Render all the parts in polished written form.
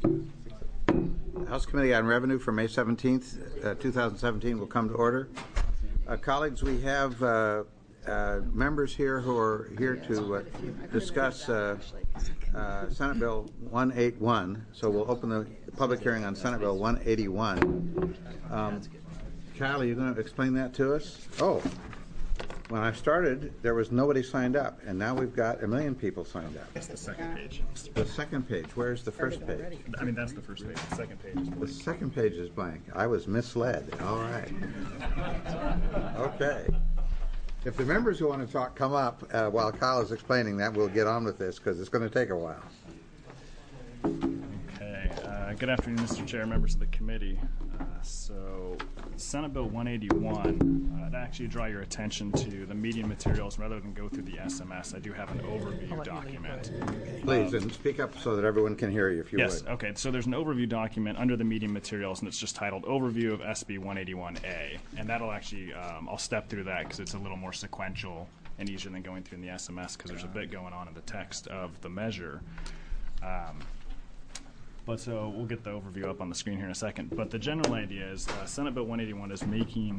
The House Committee on Revenue for May 17th, 2017 will come to order. Colleagues, we have members here who are here to discuss Senate Bill 181. So we'll open the public hearing on Senate Bill 181. Kyle, are you going to explain that to us? Oh, when I started, there was nobody signed up, and now we've got 1 million people signed up. It's the second page. The second page. Where's the first page? I mean, that's the first page. The second page is blank. The second page is blank. I was misled. All right. Okay. If the members who want to talk come up while Kyle is explaining that, we'll get on with this because it's going to take a while. Okay. Good afternoon, Mr. Chair, members of the committee. So, Senate Bill 181, to actually draw your attention to the meeting materials rather than go through the SMS, I do have an overview document. Please, and speak up so that everyone can hear you if you would. Yes, okay. So there's an overview document under the meeting materials, and it's just titled Overview of SB 181A. And that'll actually, I'll step through that because it's a little more sequential and easier than going through in the SMS because there's a bit going on in the text of the measure. But so we'll get the overview up on the screen here in a second. But the general idea is Senate Bill 181 is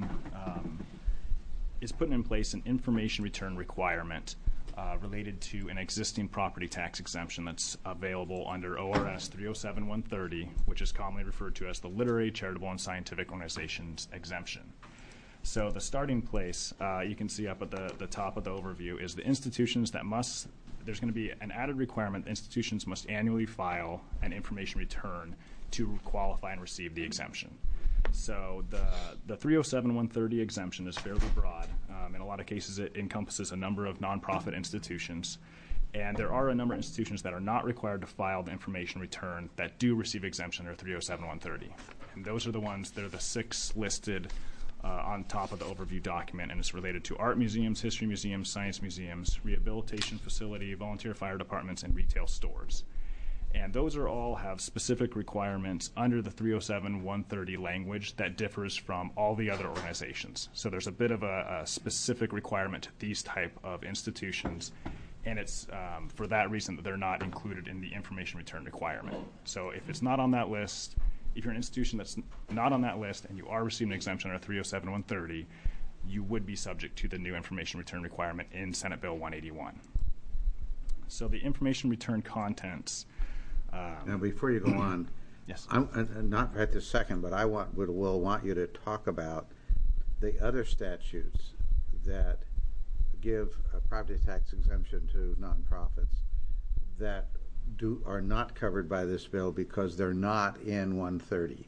is putting in place an information return requirement related to an existing property tax exemption that's available under ORS 307-130, which is commonly referred to as the Literary, Charitable, and Scientific Organizations Exemption. So the starting place, you can see up at the top of the overview, is the institutions that must. There's going to be an added requirement. Institutions must annually file an information return to qualify and receive the exemption. So the 307-130 exemption is fairly broad. In a lot of cases, it encompasses a number of nonprofit institutions. And there are a number of institutions that are not required to file the information return that do receive exemption under 307-130. And those are the ones that are the 6 listed on top of the overview document, and it's related to art museums, history museums, science museums, rehabilitation facility, volunteer fire departments, and retail stores. And those are all have specific requirements under the 307-130 language that differs from all the other organizations. So there's a bit of a specific requirement to these type of institutions, and it's for that reason that they're not included in the information return requirement. So if it's not on that list, if you're an institution that's not on that list and you are receiving an exemption under 307-130, you would be subject to the new information return requirement in Senate Bill 181. So the information return contents. Now, before you go on, yes, I'm not right this second, but will want you to talk about the other statutes that give a property tax exemption to nonprofits that are not covered by this bill because they're not in 130.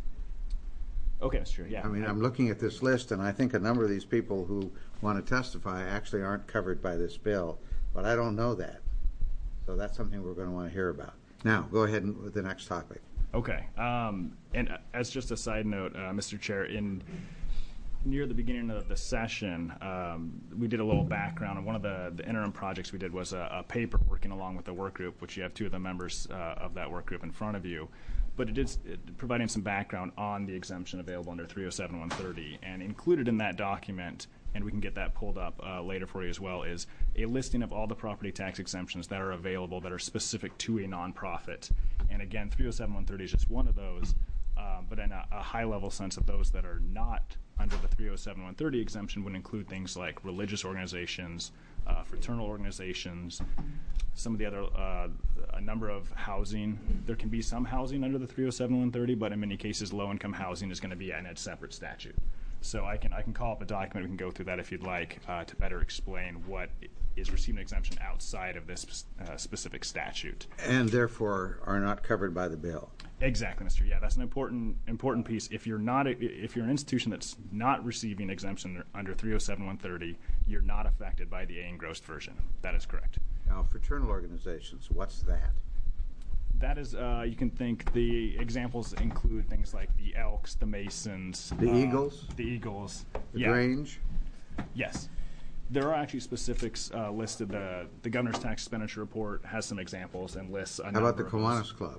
Okay, that's true. Yeah. I mean, I'm looking at this list, and I think a number of these people who want to testify actually aren't covered by this bill, but I don't know that. So that's something we're going to want to hear about. Now, go ahead with the next topic. Okay. And as just a side note, Mr. Chair, near the beginning of the session, we did a little background, and one of the interim projects we did was a paper working along with the work group, which you have 2 of the members of that work group in front of you. But it is providing some background on the exemption available under 307-130, and included in that document, and we can get that pulled up later for you as well, is a listing of all the property tax exemptions that are available that are specific to a nonprofit. And again, 307-130 is just one of those, but in a high-level sense of those that are not under the 307-130 exemption would include things like religious organizations, fraternal organizations, some of the other, a number of housing. There can be some housing under the 307-130, but in many cases, low-income housing is going to be in a separate statute. So I can call up a document. We can go through that if you'd like to better explain what is receiving an exemption outside of this specific statute. And therefore are not covered by the bill. Exactly, Mr. Yeah, that's an important piece. If you're an institution that's not receiving exemption under 307-130, you're not affected by the A engrossed version. That is correct. Now, fraternal organizations, what's that? That is, you can think the examples include things like the Elks, the Masons, the Eagles, the Grange. Yes. There are actually specifics listed. The Governor's Tax Expenditure Report has some examples and lists a number. How about the Kiwanis Club?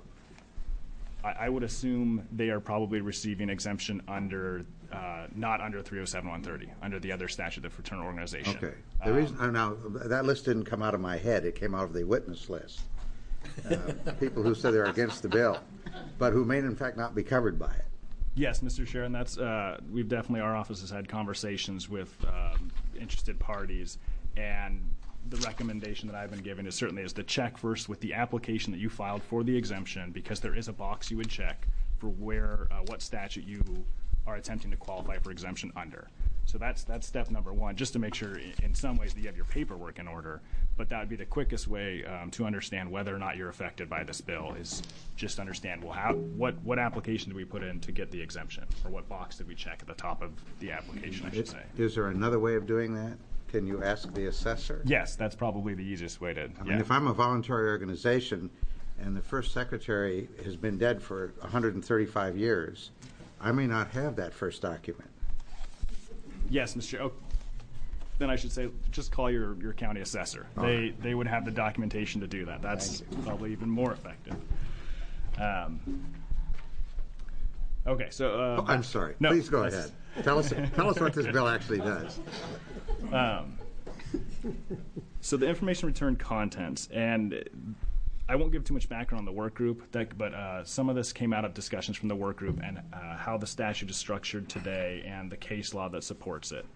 I would assume they are probably receiving exemption under, not under 307-130, under the other statute, the fraternal organization. Okay. The reason now that list didn't come out of my head; it came out of the witness list. people who said they're against the bill, but who may in fact not be covered by it. Yes, Mr. Chair, and that's we've definitely, our office has had conversations with interested parties, and the recommendation that I've been given is certainly is to check first with the application that you filed for the exemption, because there is a box you would check for where what statute you are attempting to qualify for exemption under. So that's step number one, just to make sure in some ways that you have your paperwork in order. But that would be the quickest way to understand whether or not you're affected by this bill, is just understand, well, what application did we put in to get the exemption, or what box did we check at the top of the application, I should say. Is there another way of doing that? Can you ask the assessor? Yes, that's probably the easiest way to. I mean, if I'm a voluntary organization and the first secretary has been dead for 135 years, I may not have that first document. Yes, Mr. Chair. Oh, then I should say, just call your county assessor. They would have the documentation to do that. That's probably even more effective. Okay, so. I'm sorry. No, please go ahead. Tell us what this bill actually does. So the information return contents, and I won't give too much background on the work group, but some of this came out of discussions from the work group and how the statute is structured today and the case law that supports it.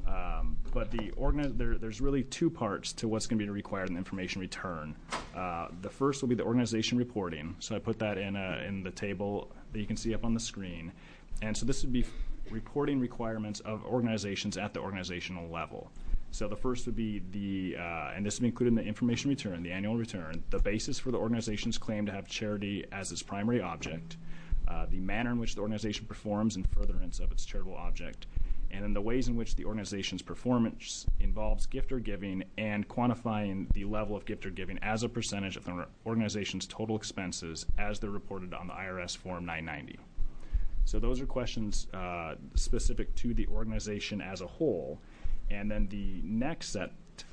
But there's really two parts to what's going to be required in the information return. The first will be the organization reporting. So I put that in the table that you can see up on the screen. And so this would be reporting requirements of organizations at the organizational level. So the first would be and this would be included in the information return, the annual return, the basis for the organization's claim to have charity as its primary object, the manner in which the organization performs in furtherance of its charitable object, and then the ways in which the organization's performance involves gift or giving, and quantifying the level of gift or giving as a percentage of the organization's total expenses as they're reported on the IRS Form 990. So those are questions specific to the organization as a whole. And then the next set,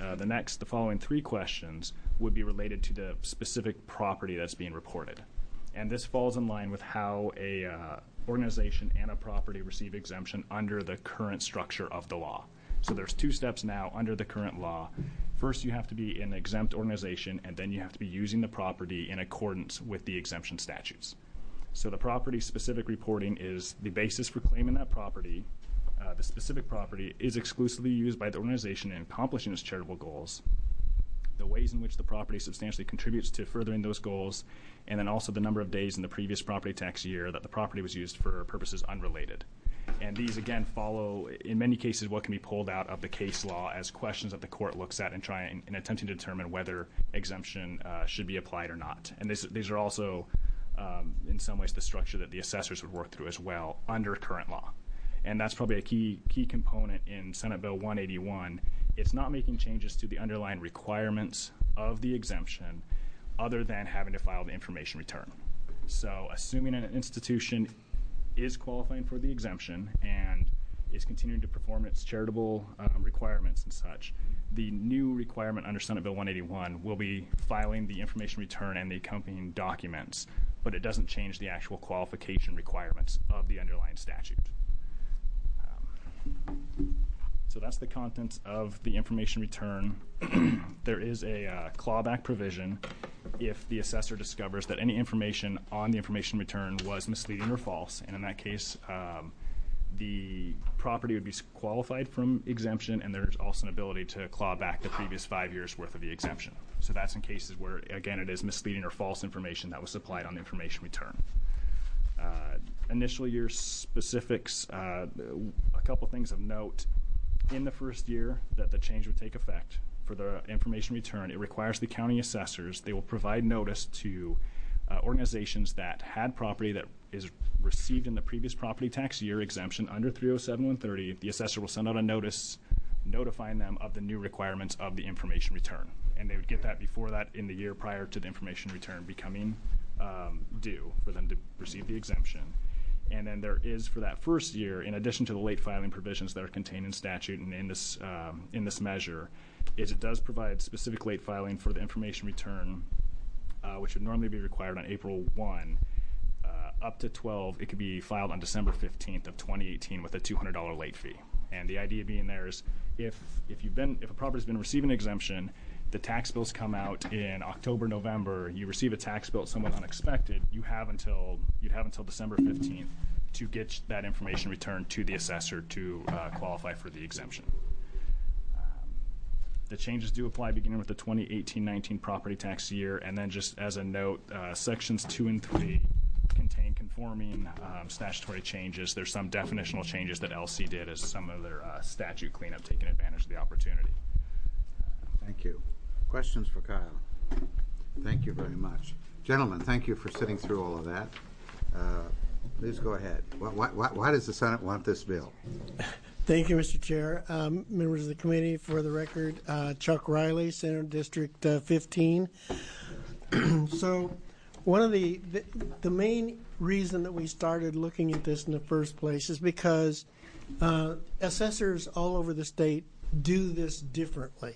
the following three questions would be related to the specific property that's being reported. And this falls in line with how a organization and a property receive exemption under the current structure of the law. So there's two steps now under the current law. First, you have to be an exempt organization, and then you have to be using the property in accordance with the exemption statutes. So the property-specific reporting is the basis for claiming that property. The specific property is exclusively used by the organization in accomplishing its charitable goals, the ways in which the property substantially contributes to furthering those goals, and then also the number of days in the previous property tax year that the property was used for purposes unrelated. And these, again, follow, in many cases, what can be pulled out of the case law as questions that the court looks at and try in attempting to determine whether exemption should be applied or not. And these are also, in some ways, the structure that the assessors would work through as well under current law. And that's probably a key component in Senate Bill 181. It's not making changes to the underlying requirements of the exemption other than having to file the information return. So assuming an institution is qualifying for the exemption and is continuing to perform its charitable requirements and such, the new requirement under Senate Bill 181 will be filing the information return and the accompanying documents, but it doesn't change the actual qualification requirements of the underlying statute. So that's the contents of the information return. There is a clawback provision if the assessor discovers that any information on the information return was misleading or false, and in that case, the property would be qualified from exemption, and there's also an ability to claw back the previous 5 years' worth of the exemption. So that's in cases where, again, it is misleading or false information that was supplied on the information return. Initial year specifics, a couple things of note. In the first year that the change would take effect for the information return, it requires the county assessors, they will provide notice to organizations that had property that is received in the previous property tax year exemption under 307-130. The assessor will send out a notice notifying them of the new requirements of the information return. And they would get that before that in the year prior to the information return becoming due for them to receive the exemption. And then there is, for that first year, in addition to the late filing provisions that are contained in statute and in this measure, is it does provide specific late filing for the information return, which would normally be required on April 1, up to 12. It could be filed on December 15th of 2018 with a $200 late fee. And the idea being there is if a property's been receiving an exemption the tax bills come out in October, November, you receive a tax bill somewhat unexpected, you'd have until December 15th to get that information returned to the assessor to qualify for the exemption. The changes do apply beginning with the 2018-19 property tax year, and then just as a note, sections 2 and 3 contain conforming statutory changes. There's some definitional changes that LC did as some of their statute cleanup, taking advantage of the opportunity. Thank you. Questions for Kyle? Thank you very much. Gentlemen, thank you for sitting through all of that. Please go ahead. Why does the Senate want this bill? Thank you, Mr. Chair. Members of the committee, for the record, Chuck Riley, Senate District 15. So one of the main reason that we started looking at this in the first place is because assessors all over the state do this differently.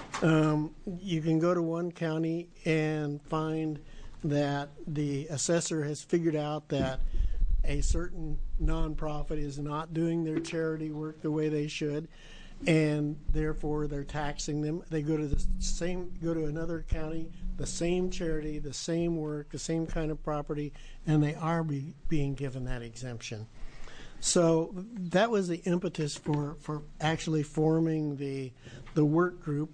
You can go to one county and find that the assessor has figured out that a certain nonprofit is not doing their charity work the way they should, and therefore they're taxing them. They go to another county, the same charity, the same work, the same kind of property, and they are being given that exemption. So that was the impetus for actually forming the work group,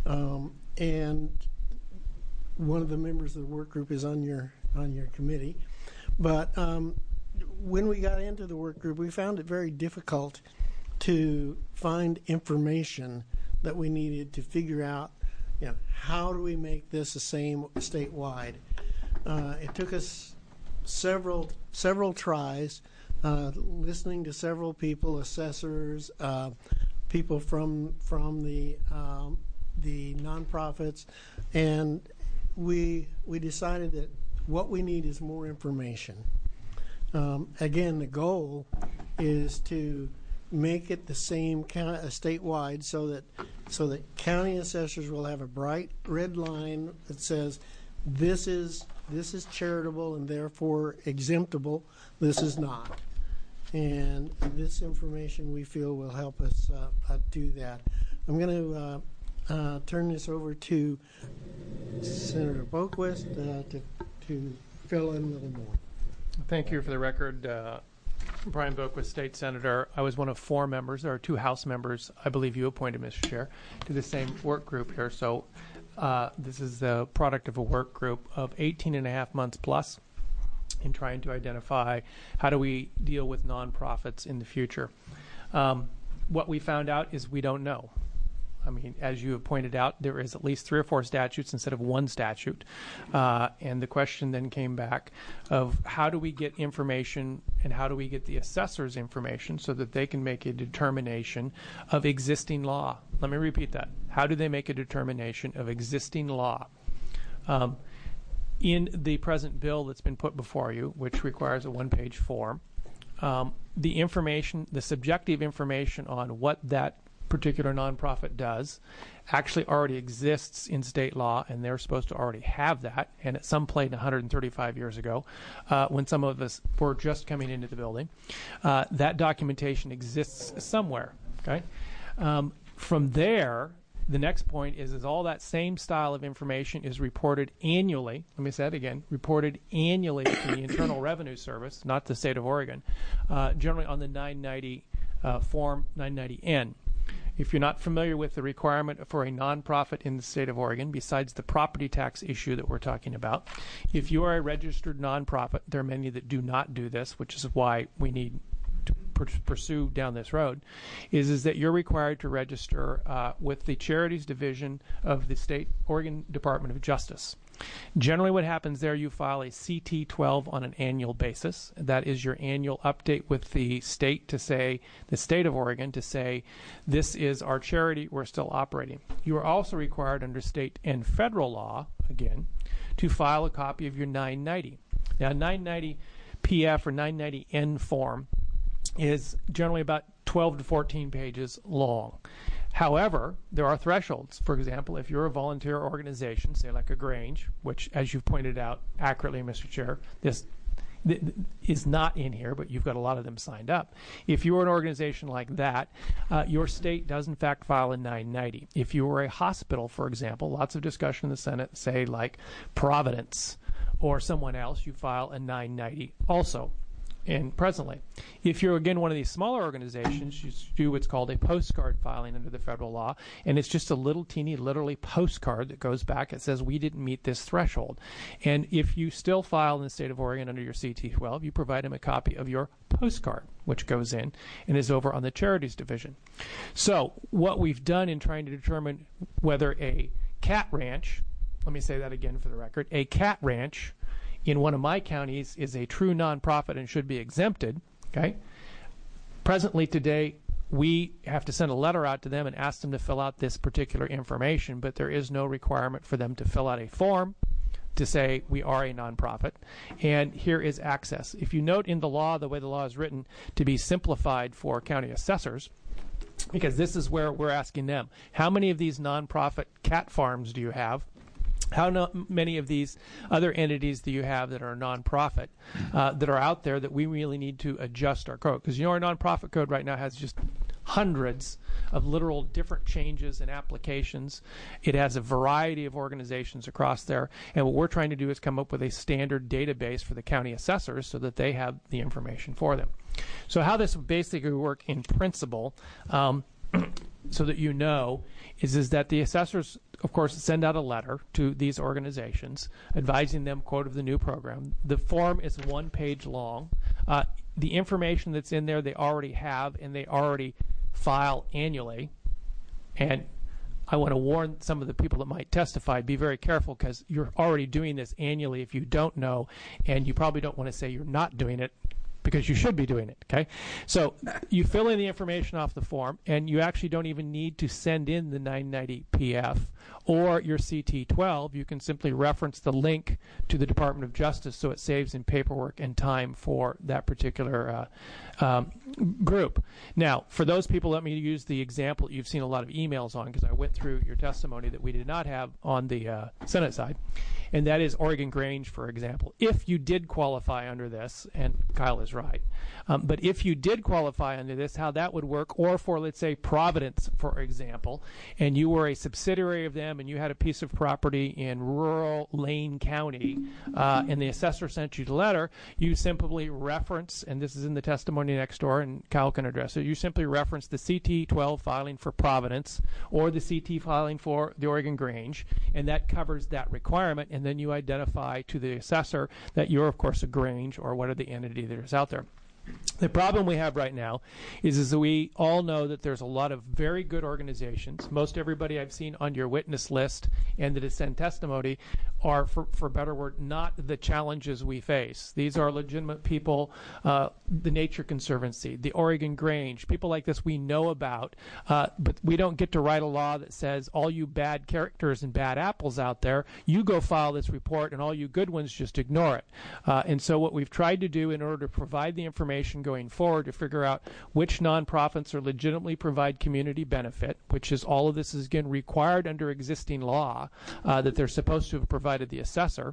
and one of the members of the work group is on your committee. But when we got into the work group, we found it very difficult to find information that we needed to figure out, how do we make this the same statewide? It took us several tries, listening to several people, assessors, people from the nonprofits, and we decided that what we need is more information. Again, the goal is to make it the same statewide, so that county assessors will have a bright red line that says this is charitable and therefore exemptable. This is not, and this information we feel will help us do that. I'm going to turn this over to Senator Boquist to fill in a little more. Thank you. For the record, Brian Boquist, State Senator. I was one of 4 members. There are 2 House members, I believe you appointed, Mr. Chair, to the same work group here. So this is the product of a work group of 18 and a half months plus in trying to identify how do we deal with nonprofits in the future. What we found out is we don't know. I mean, as you have pointed out, there is at least 3 or 4 statutes instead of 1 statute. And the question then came back of how do we get information and how do we get the assessors information so that they can make a determination of existing law. Let me repeat that. How do they make a determination of existing law? In the present bill that's been put before you, which requires a 1-page form, the information, the subjective information on what that particular nonprofit does actually already exists in state law, and they're supposed to already have that. And at some point 135 years ago, when some of us were just coming into the building, that documentation exists somewhere. Okay. From there, the next point is all that same style of information is reported annually. Let me say that again, reported annually to the Internal Revenue Service, not the state of Oregon, generally on the 990 Form 990N. If you're not familiar with the requirement for a nonprofit in the state of Oregon, besides the property tax issue that we're talking about, if you are a registered nonprofit, there are many that do not do this, which is why we need to pursue down this road, is that you're required to register with the Charities Division of the State Oregon Department of Justice. Generally what happens there, you file a CT-12 on an annual basis. That is your annual update with the state to say, the state of Oregon to say, this is our charity, we're still operating. You are also required under state and federal law, again, to file a copy of your 990. Now 990 PF or 990N form is generally about 12 to 14 pages long. However, there are thresholds. For example, if you're a volunteer organization, say like a Grange, which, as you've pointed out accurately, Mr. Chair, this is not in here, but you've got a lot of them signed up. If you're an organization like that, your state does in fact file a 990. If you were a hospital, for example, lots of discussion in the Senate, say like Providence or someone else, you file a 990 also. And presently, if you're again one of these smaller organizations, you do what's called a postcard filing under the federal law, and it's just a little teeny, literally postcard that goes back. It says we didn't meet this threshold, and if you still file in the state of Oregon under your CT12, you provide them a copy of your postcard, which goes in and is over on the charities division. So what we've done in trying to determine whether a cat ranch, let me say that again for the record, a cat ranch in one of my counties is a true nonprofit and should be exempted, okay? Presently today, we have to send a letter out to them and ask them to fill out this particular information, but there is no requirement for them to fill out a form to say we are a nonprofit. And here is access. If you note in the law, the way the law is written to be simplified for county assessors, because this is where we're asking them, how many of these nonprofit cat farms do you have? How many of these other entities do you have that are nonprofit that are out there that we really need to adjust our code? Because our nonprofit code right now has just hundreds of literal different changes and applications. It has a variety of organizations across there, and what we're trying to do is come up with a standard database for the county assessors so that they have the information for them. So how this would basically work in principle, so that you know, is that the assessors, of course, send out a letter to these organizations advising them, quote, of the new program. The form is 1 page long. The information that's in there they already have and they already file annually. And I want to warn some of the people that might testify, be very careful because you're already doing this annually if you don't know, and you probably don't want to say you're not doing it, because you should be doing it, okay? So you fill in the information off the form, and you actually don't even need to send in the 990 PF or your CT12. You can simply reference the link to the Department of Justice so it saves in paperwork and time for that particular group. Now, for those people, let me use the example you've seen a lot of emails on, because I went through your testimony that we did not have on the Senate side, and that is Oregon Grange, for example. If you did qualify under this, and Kyle is right, but if you did qualify under this, how that would work, or for, let's say, Providence, for example, and you were a subsidiary of them and you had a piece of property in rural Lane County, and the assessor sent you the letter, you simply reference, and this is in the testimony next door, and Kyle can address it, you simply reference the CT12 filing for Providence or the CT filing for the Oregon Grange, and that covers that requirement, and then you identify to the assessor that you're, of course, a Grange or what are the entity that is out there. The problem we have right now is that we all know that there's a lot of very good organizations. Most everybody I've seen on your witness list and that has sent testimony are, for better word, not the challenges we face. These are legitimate people, the Nature Conservancy, the Oregon Grange, people like this we know about, but we don't get to write a law that says all you bad characters and bad apples out there, you go file this report and all you good ones just ignore it. And so what we've tried to do in order to provide the information going forward to figure out which nonprofits are legitimately provide community benefit, which is all of this is again required under existing law that they're supposed to have provided the assessor,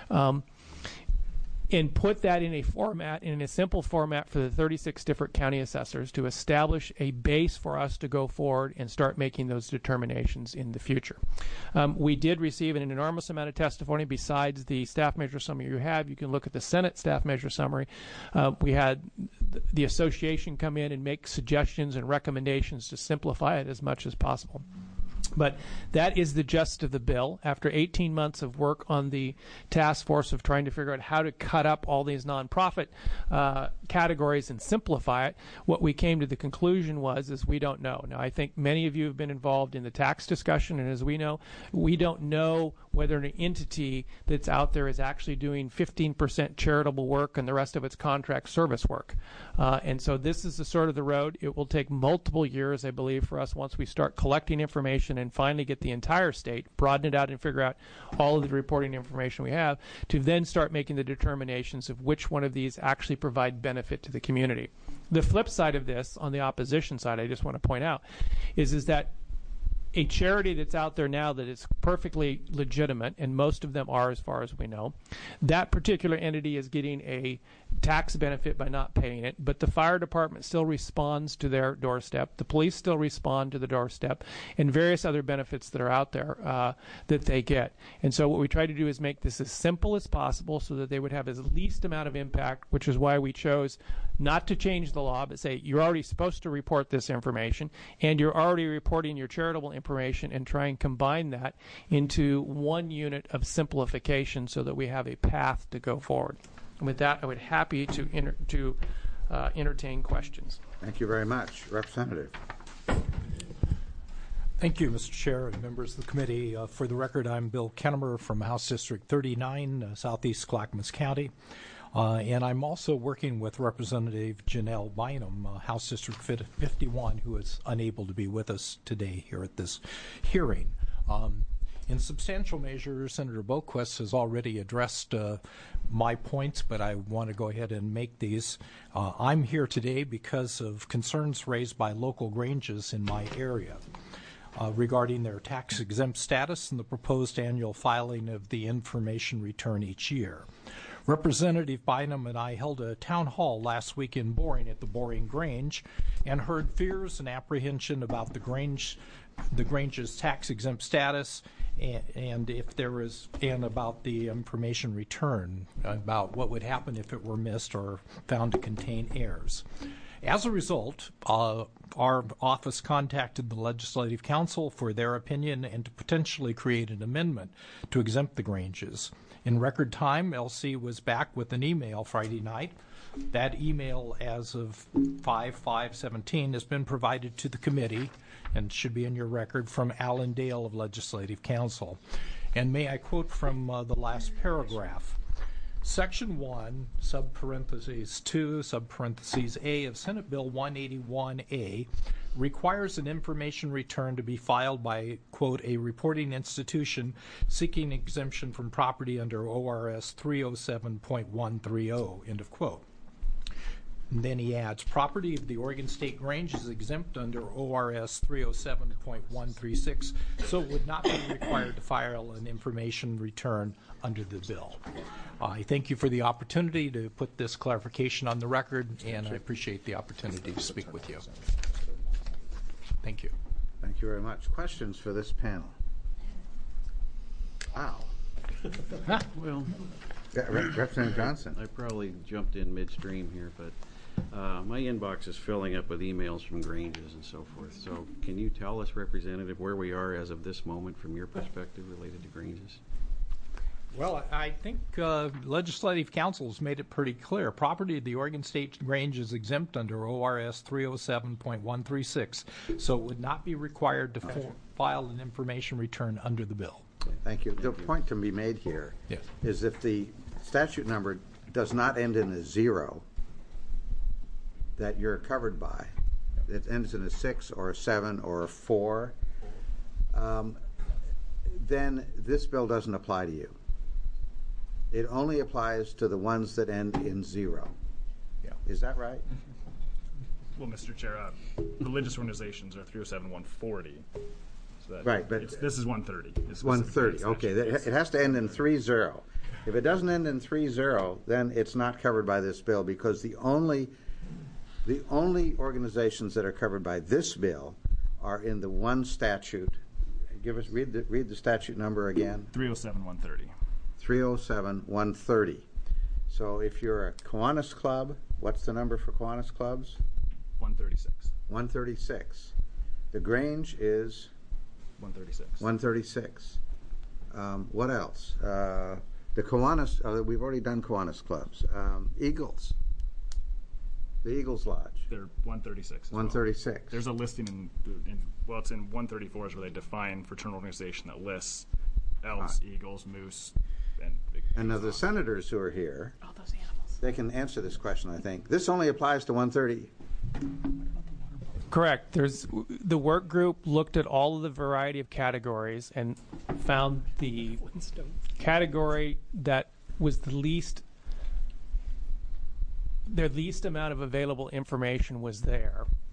and put that in a format, in a simple format for the 36 different county assessors to establish a base for us to go forward and start making those determinations in the future. We did receive an enormous amount of testimony besides the staff measure summary you have. You can look at the Senate staff measure summary. We had the association come in and make suggestions and recommendations to simplify it as much as possible. But that is the gist of the bill. After 18 months of work on the task force of trying to figure out how to cut up all these nonprofit categories and simplify it, what we came to the conclusion is we don't know. Now, I think many of you have been involved in the tax discussion, and as we know, we don't know whether an entity that's out there is actually doing 15% charitable work and the rest of it's contract service work. And so this is the sort of the road. It will take multiple years, I believe, for us once we start collecting information and finally get the entire state, broaden it out and figure out all of the reporting information we have, to then start making the determinations of which one of these actually provide benefit to the community. The flip side of this, on the opposition side, I just want to point out, is that a charity that's out there now that is perfectly legitimate, and most of them are as far as we know, that particular entity is getting a tax benefit by not paying it, but the fire department still responds to their doorstep, the police still respond to the doorstep, and various other benefits that are out there that they get. And so what we try to do is make this as simple as possible so that they would have as least amount of impact, which is why we chose not to change the law, but say you're already supposed to report this information, and you're already reporting your charitable information, and try and combine that into one unit of simplification so that we have a path to go forward. And with that, I would happy to entertain questions. Thank you very much. Representative. Thank you, Mr. Chair and members of the committee. For the record, I'm Bill Kennemer from House District 39, Southeast Clackamas County. And I'm also working with Representative Janelle Bynum, House District 51, who is unable to be with us today here at this hearing. In substantial measure, Senator Boquist has already addressed my points, but I want to go ahead and make these. I'm here today because of concerns raised by local granges in my area regarding their tax-exempt status and the proposed annual filing of the information return each year. Representative Bynum and I held a town hall last week in Boring at the Boring Grange and heard fears and apprehension about the Grange's tax-exempt status and if there was, and about the information return, about what would happen if it were missed or found to contain errors. As a result, our office contacted the Legislative Council for their opinion and to potentially create an amendment to exempt the Granges. In record time, LC was back with an email Friday night. That email, as of 5/5/17, has been provided to the committee and should be in your record, from Alan Dale of Legislative Council. And may I quote from the last paragraph? Section 1, subparentheses 2, subparentheses A of Senate Bill 181A requires an information return to be filed by, quote, a reporting institution seeking exemption from property under ORS 307.130, end of quote. And then he adds, property of the Oregon State Grange is exempt under ORS 307.136, so it would not be required to file an information return under the bill. I thank you for the opportunity to put this clarification on the record, and I appreciate the opportunity to speak with you. Thank you. Thank you very much. Questions for this panel? Wow. Well, Representative Johnson. I probably jumped in midstream here, but my inbox is filling up with emails from Granges and so forth. So can you tell us, Representative, where we are as of this moment from your perspective related to Granges? Well, I think Legislative Council has made it pretty clear. Property of the Oregon State Grange is exempt under ORS 307.136, so it would not be required to file an information return under the bill. Thank you. The point to be made here is if the statute number does not end in a 0 that you're covered by, it ends in a 6 or a 7 or a 4, then this bill doesn't apply to you. It only applies to the ones that end in 0. Yeah. Is that right? Well, Mr. Chair, religious organizations are 307-140. So that Right, but this is 130. It's 130. Okay, it has to end in 30. If it doesn't end in 30, then it's not covered by this bill, because the only organizations that are covered by this bill are in the one statute. Read the statute number again. 307-130. 307-130. So if you're a Kiwanis Club, what's the number for Kiwanis Clubs? 136. 136. The Grange is 136. 136. What else? The Kiwanis, we've already done Kiwanis Clubs. Eagles. The Eagles Lodge. They're 136. 136. Well. There's a listing it's in 134 is where they define fraternal organization that lists elves, eagles, moose, and now the senators who are here, All those animals. they can answer this question, I think. This only applies to 130. Correct. The work group looked at all of the variety of categories and found the category that was the least amount of available information was there.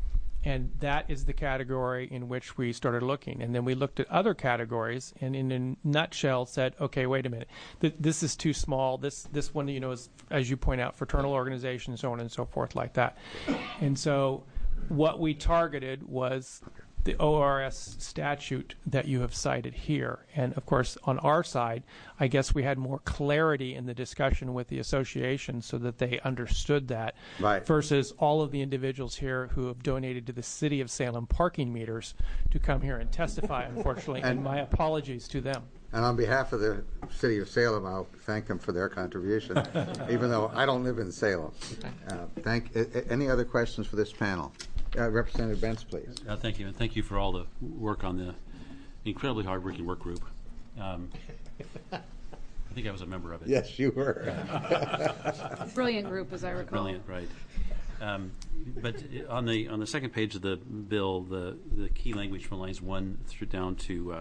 And that is the category in which we started looking. And then we looked at other categories and in a nutshell said, okay, wait a minute, this is too small. This one, is, as you point out, fraternal organizations, so on and so forth like that. And so what we targeted was the ORS statute that you have cited here. And of course, on our side, I guess we had more clarity in the discussion with the association so that they understood that, Right. versus all of the individuals here who have donated to the City of Salem parking meters to come here and testify, unfortunately, and my apologies to them. And on behalf of the City of Salem, I'll thank them for their contribution, even though I don't live in Salem. Any other questions for this panel? Representative Bentz, please. Thank you, and thank you for all the work on the incredibly hard-working work group. I think I was a member of it. Yes, you were. Brilliant group, as I recall. Brilliant, right. But on the second page of the bill, the key language from lines 1 through down to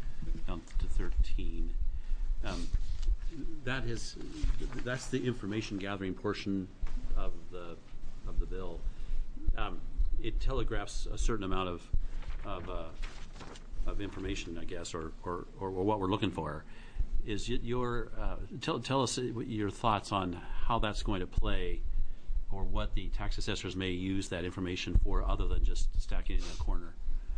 13. That's the information gathering portion of the bill. It telegraphs a certain amount of information, I guess, or what we're looking for. Is tell us your thoughts on how that's going to play, or what the tax assessors may use that information for, other than just stacking it in a corner.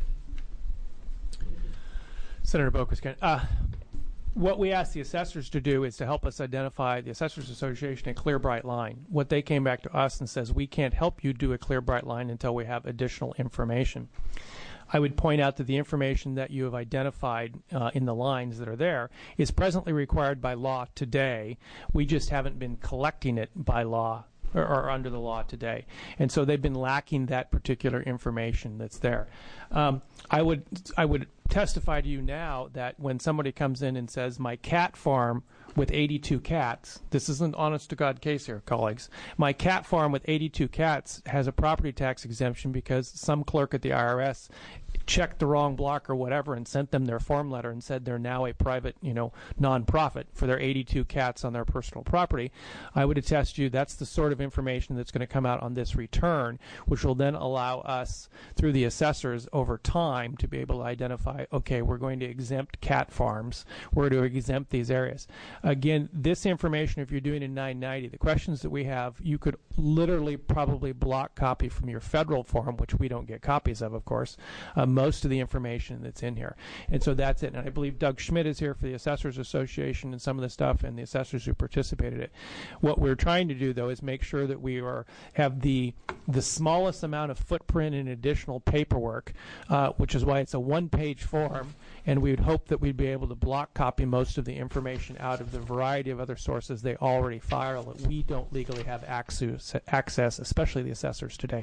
Senator Bokus, what we asked the assessors to do is to help us identify the Assessors Association a clear, bright line. What they came back to us and says, we can't help you do a clear, bright line until we have additional information. I would point out that the information that you have identified in the lines that are there is presently required by law today. We just haven't been collecting it by law or under the law today. And so they've been lacking that particular information that's there. I would testify to you now that when somebody comes in and says, my cat farm with 82 cats, this is an honest-to-God case here, colleagues, my cat farm with 82 cats has a property tax exemption because some clerk at the IRS checked the wrong block or whatever and sent them their form letter and said they're now a private, nonprofit for their 82 cats on their personal property. I would attest to you that's the sort of information that's going to come out on this return, which will then allow us, through the assessors over time, to be able to identify, okay, we're going to exempt cat farms, we're going to exempt these areas. Again, this information, if you're doing in 990, the questions that we have, you could literally probably block copy from your federal form, which we don't get copies of course, most of the information that's in here. And so that's it. And I believe Doug Schmidt is here for the Assessors Association and some of the stuff, and the assessors who participated in it. What we're trying to do, though, is make sure that we have the smallest amount of footprint and additional paperwork, which is why it's a one-page form, and we would hope that we'd be able to block copy most of the information out of the variety of other sources they already file that we don't legally have access, especially the assessors today.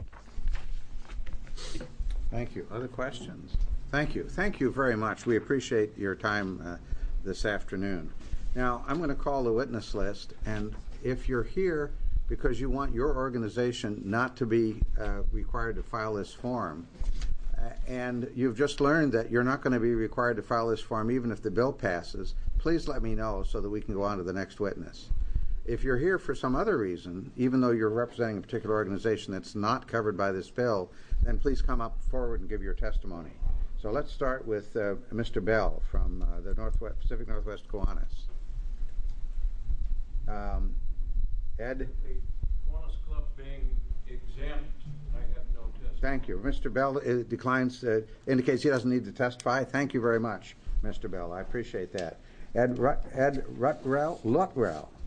Thank you. Other questions? Thank you. Thank you very much. We appreciate your time this afternoon. Now, I'm going to call the witness list, and if you're here because you want your organization not to be required to file this form, and you've just learned that you're not going to be required to file this form even if the bill passes, please let me know so that we can go on to the next witness. If you're here for some other reason, even though you're representing a particular organization that's not covered by this bill, then please come up forward and give your testimony. So let's start with Mr. Bell from the Pacific Northwest Kiwanis. Ed? The Kiwanis Club being exempt, I have no testimony. Thank you. Mr. Bell declines, indicates he doesn't need to testify. Thank you very much, Mr. Bell. I appreciate that. Ed Luttrell.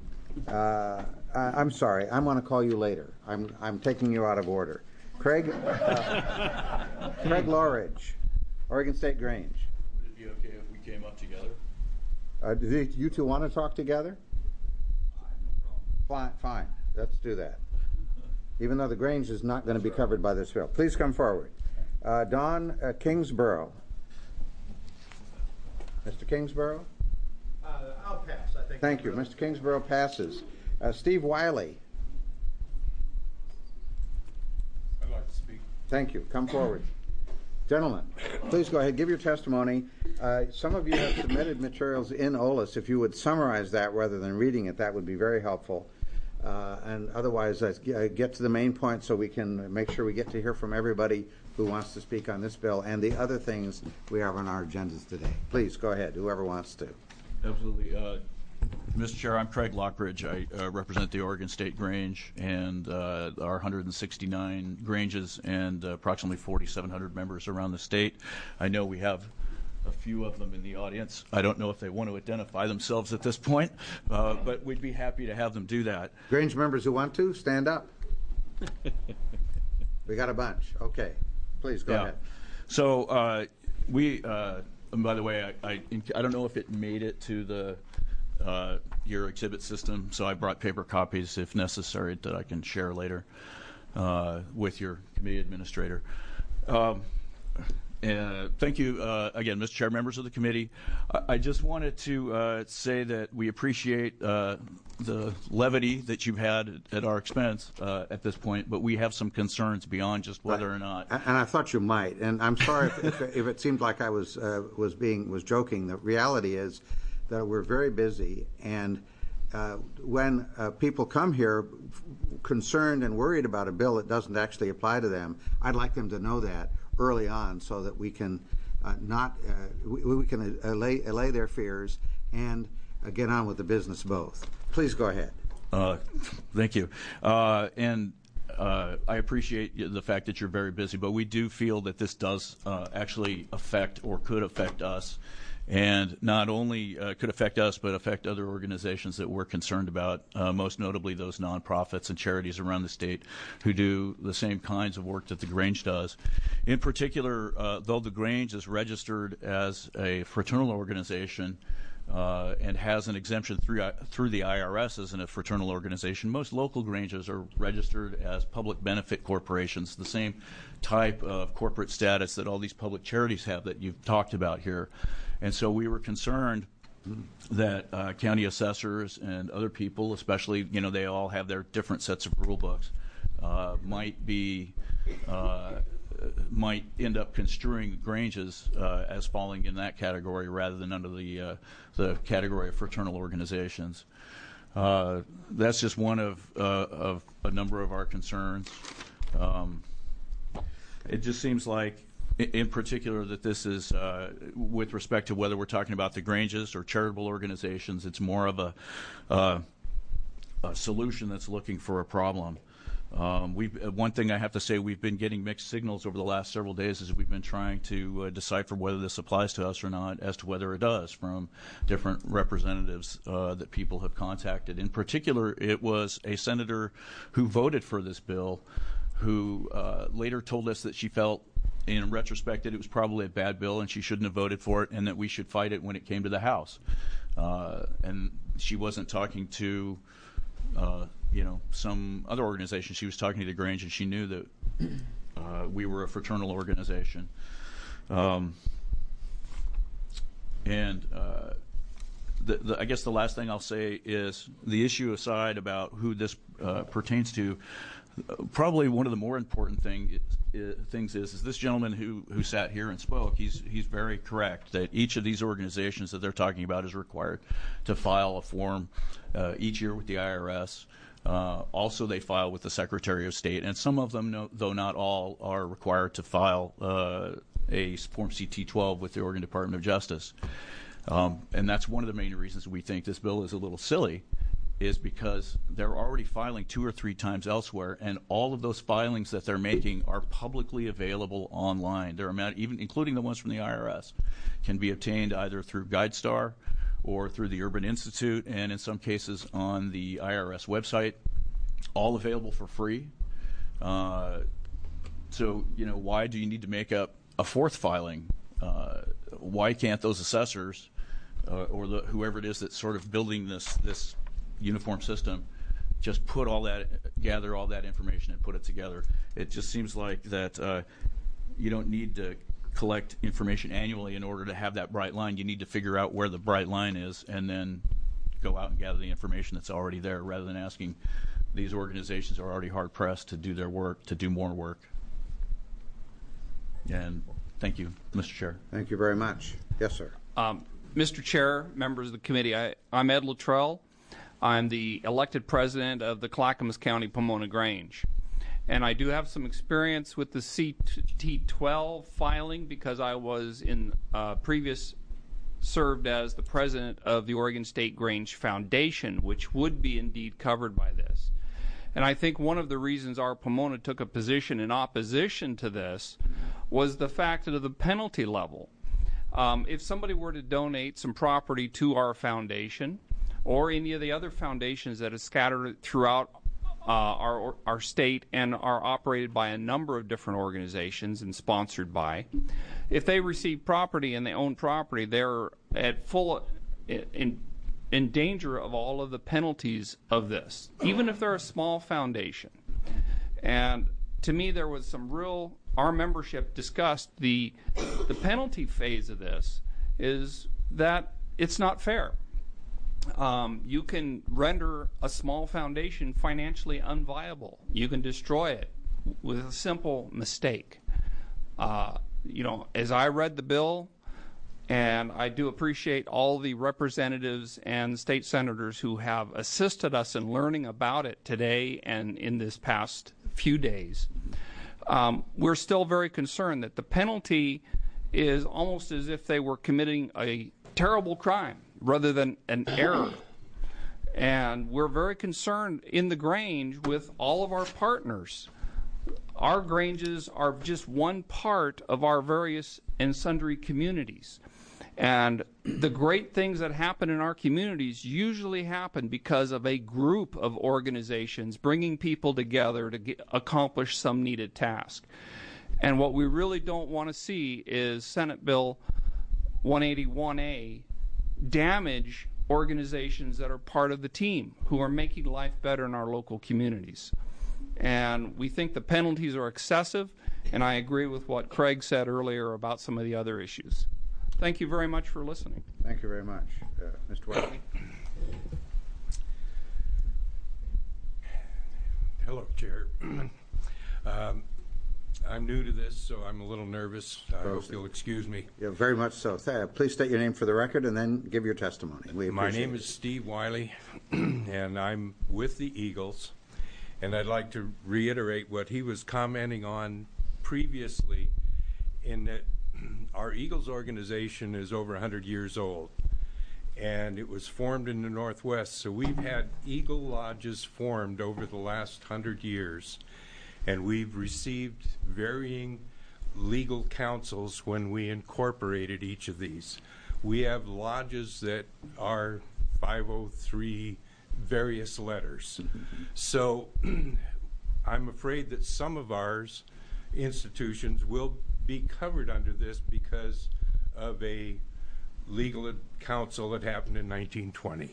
I'm sorry. I'm going to call you later. I'm taking you out of order. Craig Lawridge, Oregon State Grange. Would it be okay if we came up together? Do you two want to talk together? Fine. Let's do that. Even though the Grange is not going to be covered by this bill. Please come forward. Don Kingsborough. Mr. Kingsborough? I'll pass, I think. Thank you. Mr. Kingsborough passes. Steve Wiley. I'd like to speak. Thank you. Come forward. Gentlemen, please go ahead. Give your testimony. Some of you have submitted materials in OLIS. If you would summarize that rather than reading it, that would be very helpful. And otherwise, let's get to the main point so we can make sure we get to hear from everybody who wants to speak on this bill and the other things we have on our agendas today. Please go ahead, whoever wants to. Absolutely. Mr. Chair, I'm Craig Lockridge. I represent the Oregon State Grange and our 169 granges and approximately 4,700 members around the state. I know we have a few of them in the audience. I don't know if they want to identify themselves at this point, but we'd be happy to have them do that. Grange members who want to, stand up. We got a bunch. Okay. Please go ahead. So by the way, I don't know if it made it to the your exhibit system, so I brought paper copies if necessary that I can share later with your committee administrator. Thank you again, Mr. Chair, members of the committee. I just wanted to say that we appreciate the levity that you've had at our expense at this point, but we have some concerns beyond just whether or not. And I thought you might, and I'm sorry if it seemed like I was joking. The reality is that we're very busy, and when people come here concerned and worried about a bill that doesn't actually apply to them, I'd like them to know that early on, so that we can we can allay their fears and get on with the business both. Please go ahead. Thank you. And I appreciate the fact that you're very busy, but we do feel that this does actually affect or could affect us. And not only could affect us, but affect other organizations that we're concerned about, most notably those nonprofits and charities around the state who do the same kinds of work that the Grange does. In particular, though the Grange is registered as a fraternal organization and has an exemption through the IRS as a fraternal organization, most local Granges are registered as public benefit corporations, the same type of corporate status that all these public charities have that you've talked about here. And so we were concerned that county assessors and other people, especially, they all have their different sets of rule books, might end up construing Granges as falling in that category rather than under the category of fraternal organizations. That's just one of a number of our concerns. It just seems like, in particular, that this is, with respect to whether we're talking about the Granges or charitable organizations, it's more of a solution that's looking for a problem. One thing I have to say, we've been getting mixed signals over the last several days as we've been trying to decipher whether this applies to us or not, as to whether it does, from different representatives that people have contacted. In particular, it was a senator who voted for this bill who later told us that she felt, in retrospect, that it was probably a bad bill and she shouldn't have voted for it, and that we should fight it when it came to the House. And she wasn't talking to some other organization. She was talking to the Grange, and she knew that we were a fraternal organization. I guess the last thing I'll say is, the issue aside about who this pertains to, probably one of the more important things is this gentleman who sat here and spoke. He's very correct that each of these organizations that they're talking about is required to file a form each year with the IRS. Also, they file with the Secretary of State, and some of them, though not all, are required to file a Form CT-12 with the Oregon Department of Justice. And that's one of the main reasons we think this bill is a little silly, is because they're already filing 2 or 3 times elsewhere, and all of those filings that they're making are publicly available online. They're even including the ones from the IRS, can be obtained either through GuideStar or through the Urban Institute, and in some cases on the IRS website, all available for free. So, why do you need to make up a 4th filing? Why can't those assessors or whoever it is that's sort of building this uniform system just gather all that information and put it together? It just seems like that you don't need to collect information annually in order to have that bright line. You need to figure out where the bright line is and then go out and gather the information that's already there, rather than asking these organizations are already hard pressed to do their work, to do more work. And thank you, Mr. Chair. Thank you very much. Yes, sir. Mr. Chair, members of the committee, I'm Ed Luttrell. I'm the elected president of the Clackamas County Pomona Grange. And I do have some experience with the CT12 filing because I was in served as the president of the Oregon State Grange Foundation, which would be indeed covered by this. And I think one of the reasons our Pomona took a position in opposition to this was the fact of the penalty level. If somebody were to donate some property to our foundation or any of the other foundations that are scattered throughout our state and are operated by a number of different organizations and sponsored by, if they receive property and they own property, they're at full in danger of all of the penalties of this, even if they're a small foundation. And to me, there was some our membership discussed the penalty phase of this is that it's not fair. You can render a small foundation financially unviable. You can destroy it with a simple mistake. As I read the bill, and I do appreciate all the representatives and state senators who have assisted us in learning about it today and in this past few days, we're still very concerned that the penalty is almost as if they were committing a terrible crime rather than an error. And we're very concerned in the Grange with all of our partners. Our Granges are just one part of our various and sundry communities. And the great things that happen in our communities usually happen because of a group of organizations bringing people together to accomplish some needed task. And what we really don't want to see is Senate Bill 181A damage organizations that are part of the team who are making life better in our local communities. And we think the penalties are excessive, and I agree with what Craig said earlier about some of the other issues. Thank you very much for listening. Thank you very much. Mr. Wiley. Hello, Chair. I'm new to this, so I'm a little nervous. I hope you'll excuse me. Yeah, very much so. Please state your name for the record and then give your testimony. My name is Steve Wiley, and I'm with the Eagles. And I'd like to reiterate what he was commenting on previously, in that our Eagles organization is over 100 years old, and it was formed in the Northwest. So we've had Eagle Lodges formed over the last 100 years, and we've received varying legal counsels when we incorporated each of these. We have lodges that are 503 various letters. So I'm afraid that some of ours institutions will be covered under this because of a legal counsel that happened in 1920.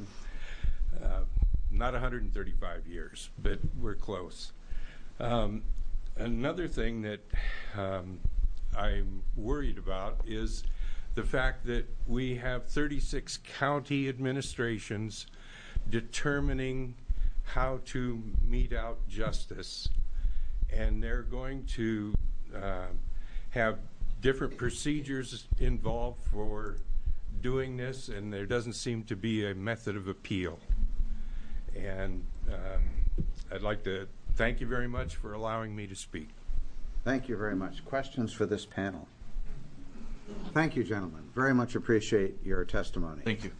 Not 135 years, but we're close. Another thing that I'm worried about is the fact that we have 36 county administrations determining how to mete out justice, and they're going to have different procedures involved for doing this, and there doesn't seem to be a method of appeal. And I'd like to thank you very much for allowing me to speak. Thank you very much. Questions for this panel? Thank you, gentlemen. Very much appreciate your testimony. Thank you.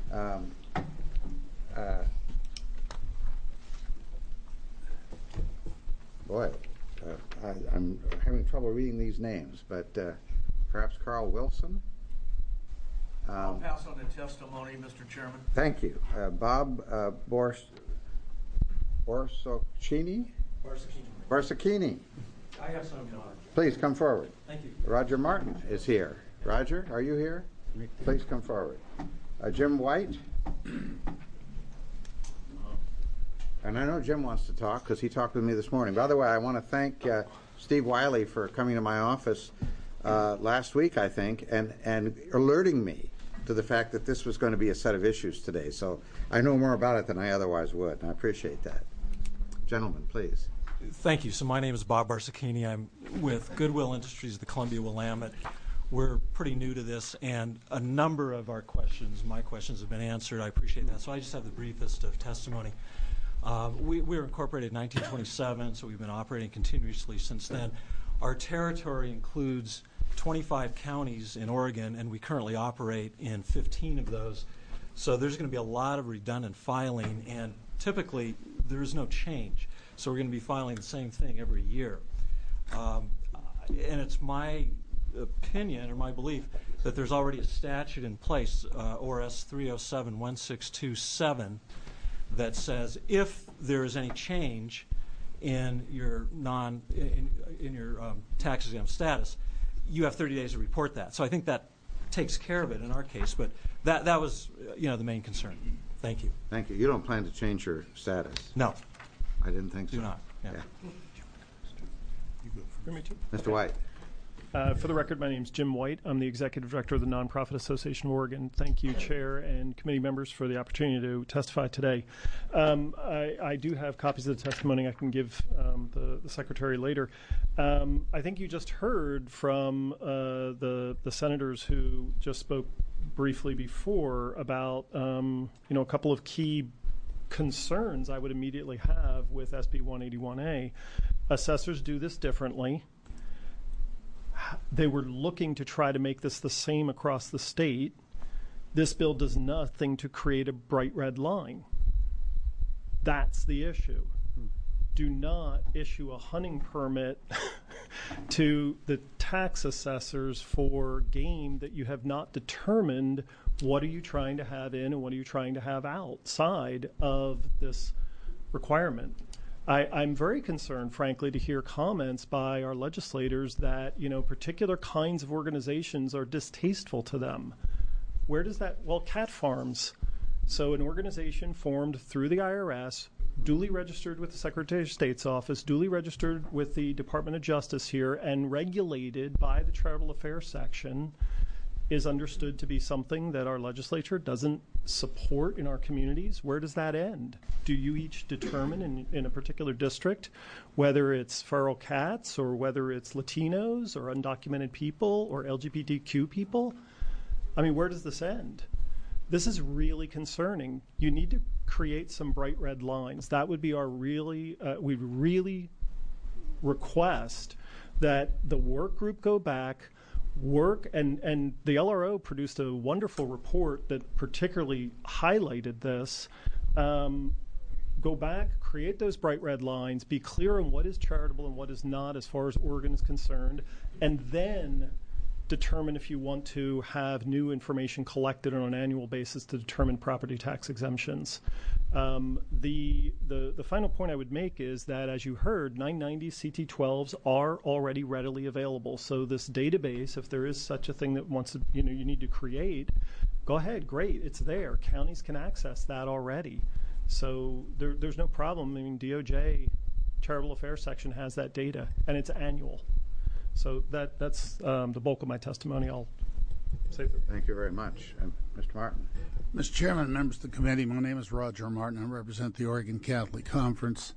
I'm having trouble reading these names, but perhaps Carl Wilson? I'll pass on the testimony, Mr. Chairman. Thank you. Bob Borsocchini? Barsacchini. I have some knowledge. Please come forward. Thank you. Roger Martin is here. Roger, are you here? Please come forward. Jim White? And I know Jim wants to talk because he talked with me this morning. By the way, I want to thank Steve Wiley for coming to my office last week, I think, and alerting me to the fact that this was going to be a set of issues today. So I know more about it than I otherwise would, and I appreciate that. Gentlemen, please. Thank you. So my name is Bob Barsacchini. I'm with Goodwill Industries of the Columbia Willamette. we're pretty new to this, and a number of our questions, my questions, have been answered. I appreciate that. So I just have the briefest of testimony. We were incorporated in 1927, so we've been operating continuously since then. Our territory includes 25 counties in Oregon, and we currently operate in 15 of those. So there's going to be a lot of redundant filing, and typically there is no change. So we're going to be filing the same thing every year. And it's my opinion or my belief that there's already a statute in place, ORS 307-1627, that says if there is any change in your tax exempt status, you have 30 days to report that. So I think that takes care of it in our case. But that was the main concern. Thank you. Thank you. You don't plan to change your status? No. I didn't think so. Do not. Yeah. Mr. White. For the record, my name is Jim White. I'm the Executive Director of the Nonprofit Association of Oregon. Thank you, Chair and committee members, for the opportunity to testify today. I do have copies of the testimony I can give the Secretary later. I think you just heard from the senators who just spoke briefly before about a couple of key concerns I would immediately have with SB 181A. Assessors do this differently. They were looking to try to make this the same across the state. This bill does nothing to create a bright red line. That's the issue. Do not issue a hunting permit to the tax assessors for game that you have not determined what are you trying to have in and what are you trying to have outside of this requirement. I'm very concerned, frankly, to hear comments by our legislators that, particular kinds of organizations are distasteful to them. Where does that, cat farms. So an organization formed through the IRS, duly registered with the Secretary of State's office, duly registered with the Department of Justice here, and regulated by the Charitable Affairs section, is understood to be something that our legislature doesn't support in our communities. Where does that end? Do you each determine in a particular district whether it's feral cats or whether it's Latinos or undocumented people or LGBTQ people? I mean, where does this end? This is really concerning. You need to create some bright red lines. That would be our we'd really request that the work group go back, and the LRO produced a wonderful report that particularly highlighted this. Go back, create those bright red lines, be clear on what is charitable and what is not as far as Oregon is concerned, and then determine if you want to have new information collected on an annual basis to determine property tax exemptions. The final point I would make is that, as you heard, 990 CT12s are already readily available. So this database, if there is such a thing that wants to, you need to create, go ahead, great, it's there. Counties can access that already. So there's no problem. I mean, DOJ Charitable Affairs section has that data, and it's annual. So that's the bulk of my testimony. I'll say that. Thank you very much. Mr. Martin. Mr. Chairman, members of the committee, my name is Roger Martin. I represent the Oregon Catholic Conference.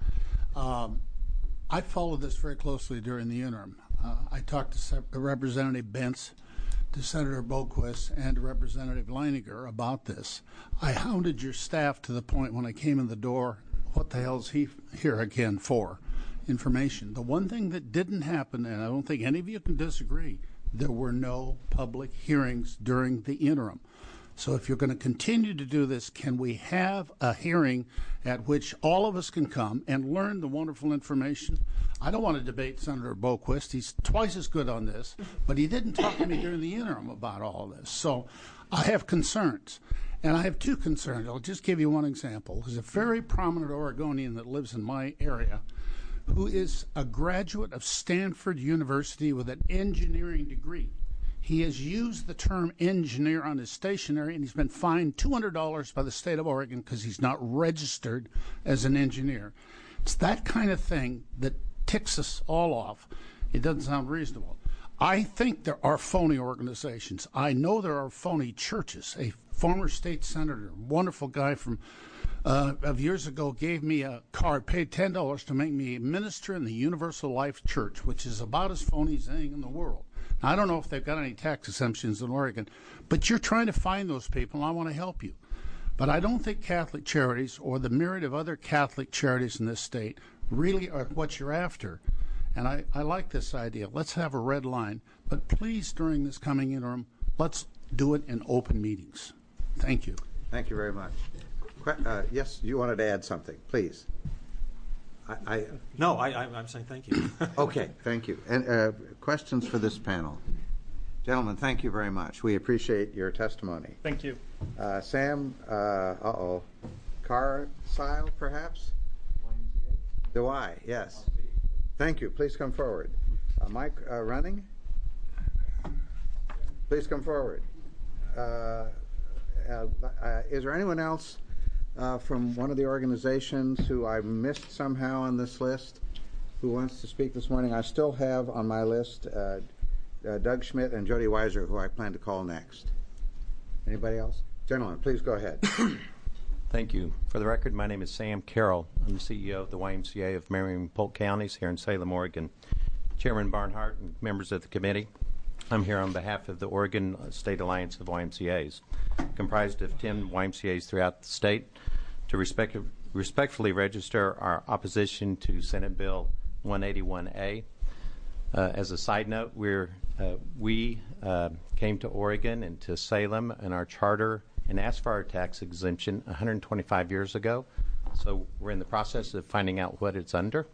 I followed this very closely during the interim. I talked to Representative Bentz, to Senator Boquist, and to Representative Leininger about this. I hounded your staff to the point when I came in the door, what the hell is he here again for? Information. The one thing that didn't happen, and I don't think any of you can disagree, there were no public hearings during the interim. So if you're going to continue to do this, can we have a hearing at which all of us can come and learn the wonderful information? I don't want to debate Senator Boquist. He's twice as good on this, but he didn't talk to me during the interim about all this. So I have concerns, and I have two concerns. I'll just give you one example. There's a very prominent Oregonian that lives in my area who is a graduate of Stanford University with an engineering degree. He has used the term engineer on his stationery, and he's been fined $200 by the state of Oregon because he's not registered as an engineer. It's that kind of thing that ticks us all off. It doesn't sound reasonable. I think there are phony organizations. I know there are phony churches. A former state senator, wonderful guy from of years ago, gave me a card, paid $10 to make me a minister in the Universal Life Church, which is about as phony as anything in the world. I don't know if they've got any tax exemptions in Oregon, but you're trying to find those people, and I want to help you. But I don't think Catholic Charities or the myriad of other Catholic charities in this state really are what you're after. And I like this idea. Let's have a red line. But please, during this coming interim, let's do it in open meetings. Thank you. Thank you very much. Yes, you wanted to add something, please. No, I'm saying thank you. Okay, thank you. And questions for this panel? Gentlemen, thank you very much. We appreciate your testimony. Thank you. Sam, Carsile, perhaps? The Y, yes. Thank you. Please come forward. Mike Running? Please come forward. Is there anyone else from one of the organizations who I missed somehow on this list who wants to speak this morning? I still have on my list Doug Schmidt and Jody Weiser, who I plan to call next. Anybody else? Gentlemen, please go ahead. Thank you. For the record, my name is Sam Carroll. I'm the CEO of the YMCA of Marion and Polk counties here in Salem, Oregon. Chairman Barnhart and members of the committee, I'm here on behalf of the Oregon State Alliance of YMCAs, comprised of 10 YMCAs throughout the state, to respectfully register our opposition to Senate Bill 181A. As a side note, we came to Oregon and to Salem in our charter and asked for our tax exemption 125 years ago. So we're in the process of finding out what it's under.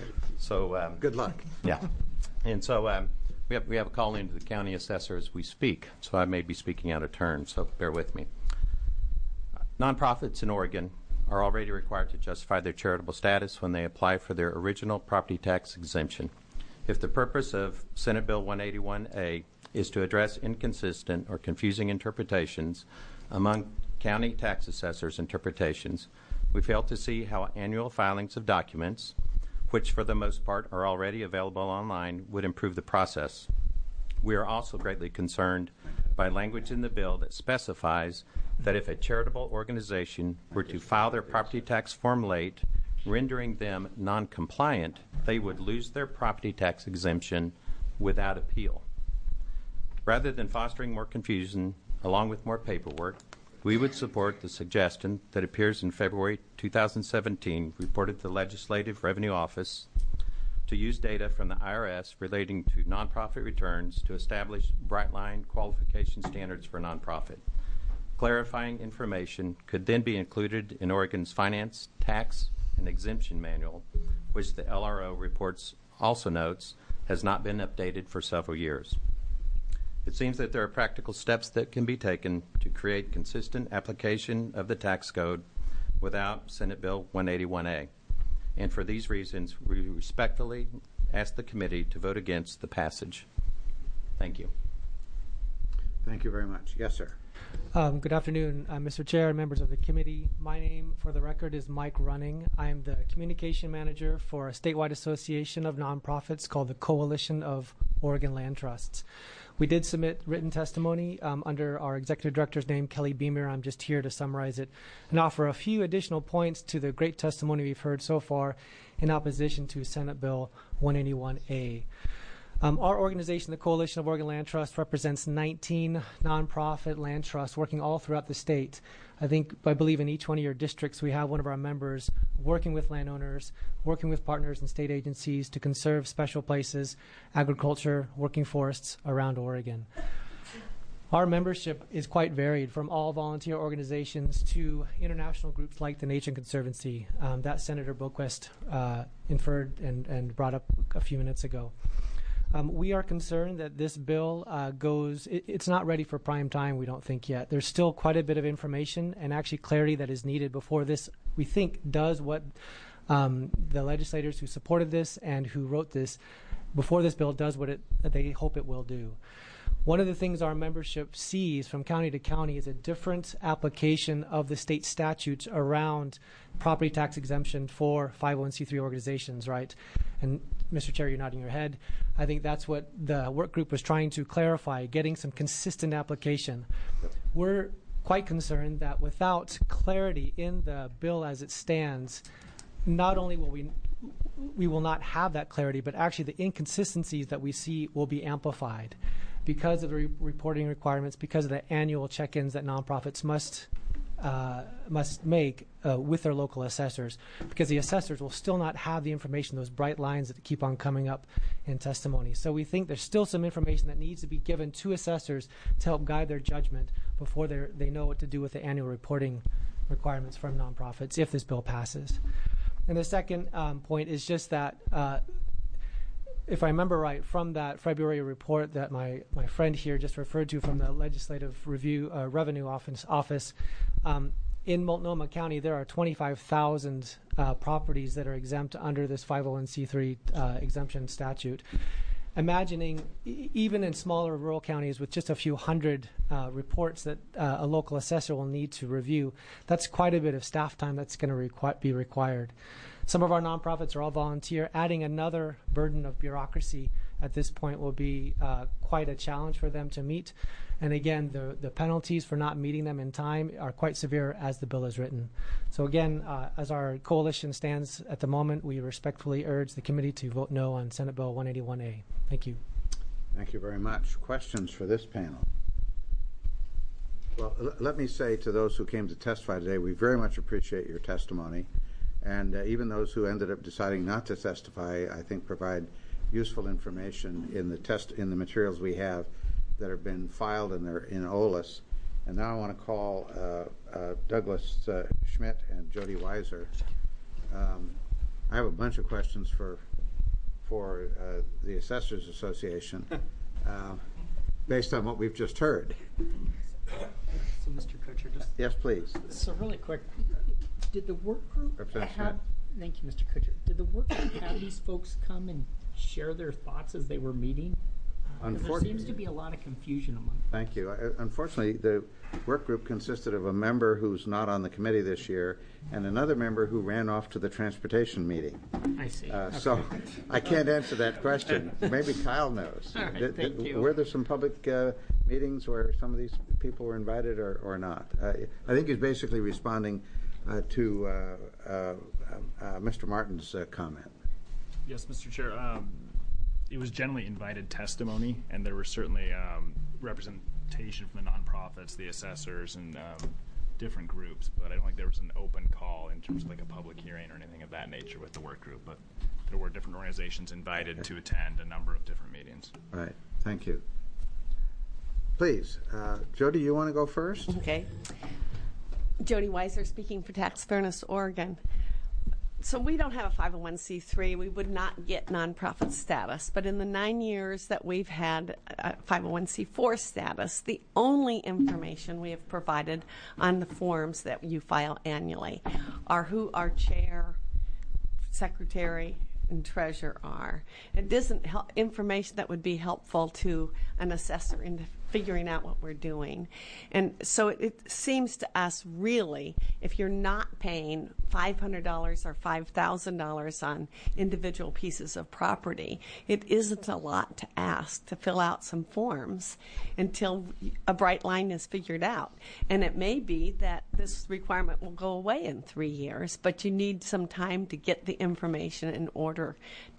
So good luck. Yeah, and so we have a call into the county assessor as we speak. So I may be speaking out of turn. So bear with me. Nonprofits in Oregon are already required to justify their charitable status when they apply for their original property tax exemption. If the purpose of Senate Bill 181A is to address inconsistent or confusing interpretations among county tax assessors' interpretations, we fail to see how annual filings of documents, which for the most part are already available online, would improve the process. We are also greatly concerned by language in the bill that specifies that if a charitable organization were to file their property tax form late, rendering them non-compliant, they would lose their property tax exemption without appeal. Rather than fostering more confusion along with more paperwork, we would support the suggestion that appears in February 2017 reported to the Legislative Revenue Office to use data from the IRS relating to nonprofit returns to establish bright line qualification standards for nonprofit. Clarifying information could then be included in Oregon's Finance, Tax, and Exemption Manual, which the LRO reports also notes has not been updated for several years. It seems that there are practical steps that can be taken to create consistent application of the tax code without Senate Bill 181A. And for these reasons, we respectfully ask the committee to vote against the passage. Thank you. Thank you very much. Yes, sir. Good afternoon, Mr. Chair and members of the committee. My name, for the record, is Mike Running. I'm the communication manager for a statewide association of nonprofits called the Coalition of Oregon Land Trusts. We did submit written testimony under our executive director's name, Kelly Beamer. I'm just here to summarize it and offer a few additional points to the great testimony we've heard so far in opposition to Senate Bill 181A. Our organization, the Coalition of Oregon Land Trust, represents 19 nonprofit land trusts working all throughout the state. I believe in each one of your districts we have one of our members working with landowners, working with partners and state agencies to conserve special places, agriculture, working forests around Oregon. Our membership is quite varied, from all volunteer organizations to international groups like the Nature Conservancy that Senator Boquist inferred and brought up a few minutes ago. We are concerned that this bill it's not ready for prime time, we don't think yet. There's still quite a bit of information and actually clarity that is needed before this, we think, does what the legislators who supported this and who wrote this, before this bill does what they hope it will do. One of the things our membership sees from county to county is a different application of the state statutes around property tax exemption for 501c3 organizations, right? And Mr. Chair, you're nodding your head. I think that's what the work group was trying to clarify, getting some consistent application. We're quite concerned that without clarity in the bill as it stands, not only will we will not have that clarity, but actually the inconsistencies that we see will be amplified. because of the reporting requirements, because of the annual check-ins that nonprofits must make with their local assessors, because the assessors will still not have the information, those bright lines that keep on coming up in testimony. So we think there's still some information that needs to be given to assessors to help guide their judgment before they know what to do with the annual reporting requirements from nonprofits if this bill passes. And the second point is just that if I remember right, from that February report that my friend here just referred to from the Legislative Review Revenue Office, in Multnomah County, there are 25,000 properties that are exempt under this 501c3 exemption statute. Imagining even in smaller rural counties with just a few hundred reports that a local assessor will need to review, that's quite a bit of staff time that's going to be required. Some of our nonprofits are all volunteer. Adding another burden of bureaucracy at this point will be quite a challenge for them to meet. And again, the penalties for not meeting them in time are quite severe as the bill is written. So again, as our coalition stands at the moment, we respectfully urge the committee to vote no on Senate Bill 181A. Thank you. Thank you very much. Questions for this panel? Well, let me say to those who came to testify today, we very much appreciate your testimony. And even those who ended up deciding not to testify, I think provide useful information in the materials we have that have been filed and they're in OLS. And now I want to call Douglas Schmidt and Jody Weiser. I have a bunch of questions for the Assessors Association based on what we've just heard. So, Mr. Kutcher, just yes, please. So, really quick, did the work group have? Thank you, Mr. Kutcher. Did the work group have these folks come and share their thoughts as they were meeting? There seems to be a lot of confusion among them. Thank you. Unfortunately, the work group consisted of a member who's not on the committee this year and another member who ran off to the transportation meeting. I see. Okay. So I can't answer that question. Maybe Kyle knows. All right, thank you. Were there some public meetings where some of these people were invited or not? I think he's basically responding to Mr. Martin's comment. Yes, Mr. Chair. It was generally invited testimony, and there was certainly representation from the nonprofits, the assessors, and different groups, but I don't think there was an open call in terms of like a public hearing or anything of that nature with the work group, but there were different organizations invited to attend a number of different meetings. All right. Thank you. Please, Jody, you want to go first? Okay. Jody Weiser speaking for Tax Fairness Oregon. So we don't have a 501c3. We would not get nonprofit status. But in the 9 years that we've had 501c4 status, the only information we have provided on the forms that you file annually are who our chair, secretary, and treasurer are. It isn't information that would be helpful to an assessor in figuring out what we're doing. And so it seems to us really, if you're not paying $500 or $5,000 on individual pieces of property, it isn't a lot to ask to fill out some forms until a bright line is figured out. And it may be that this requirement will go away in 3 years, but you need some time to get the information in order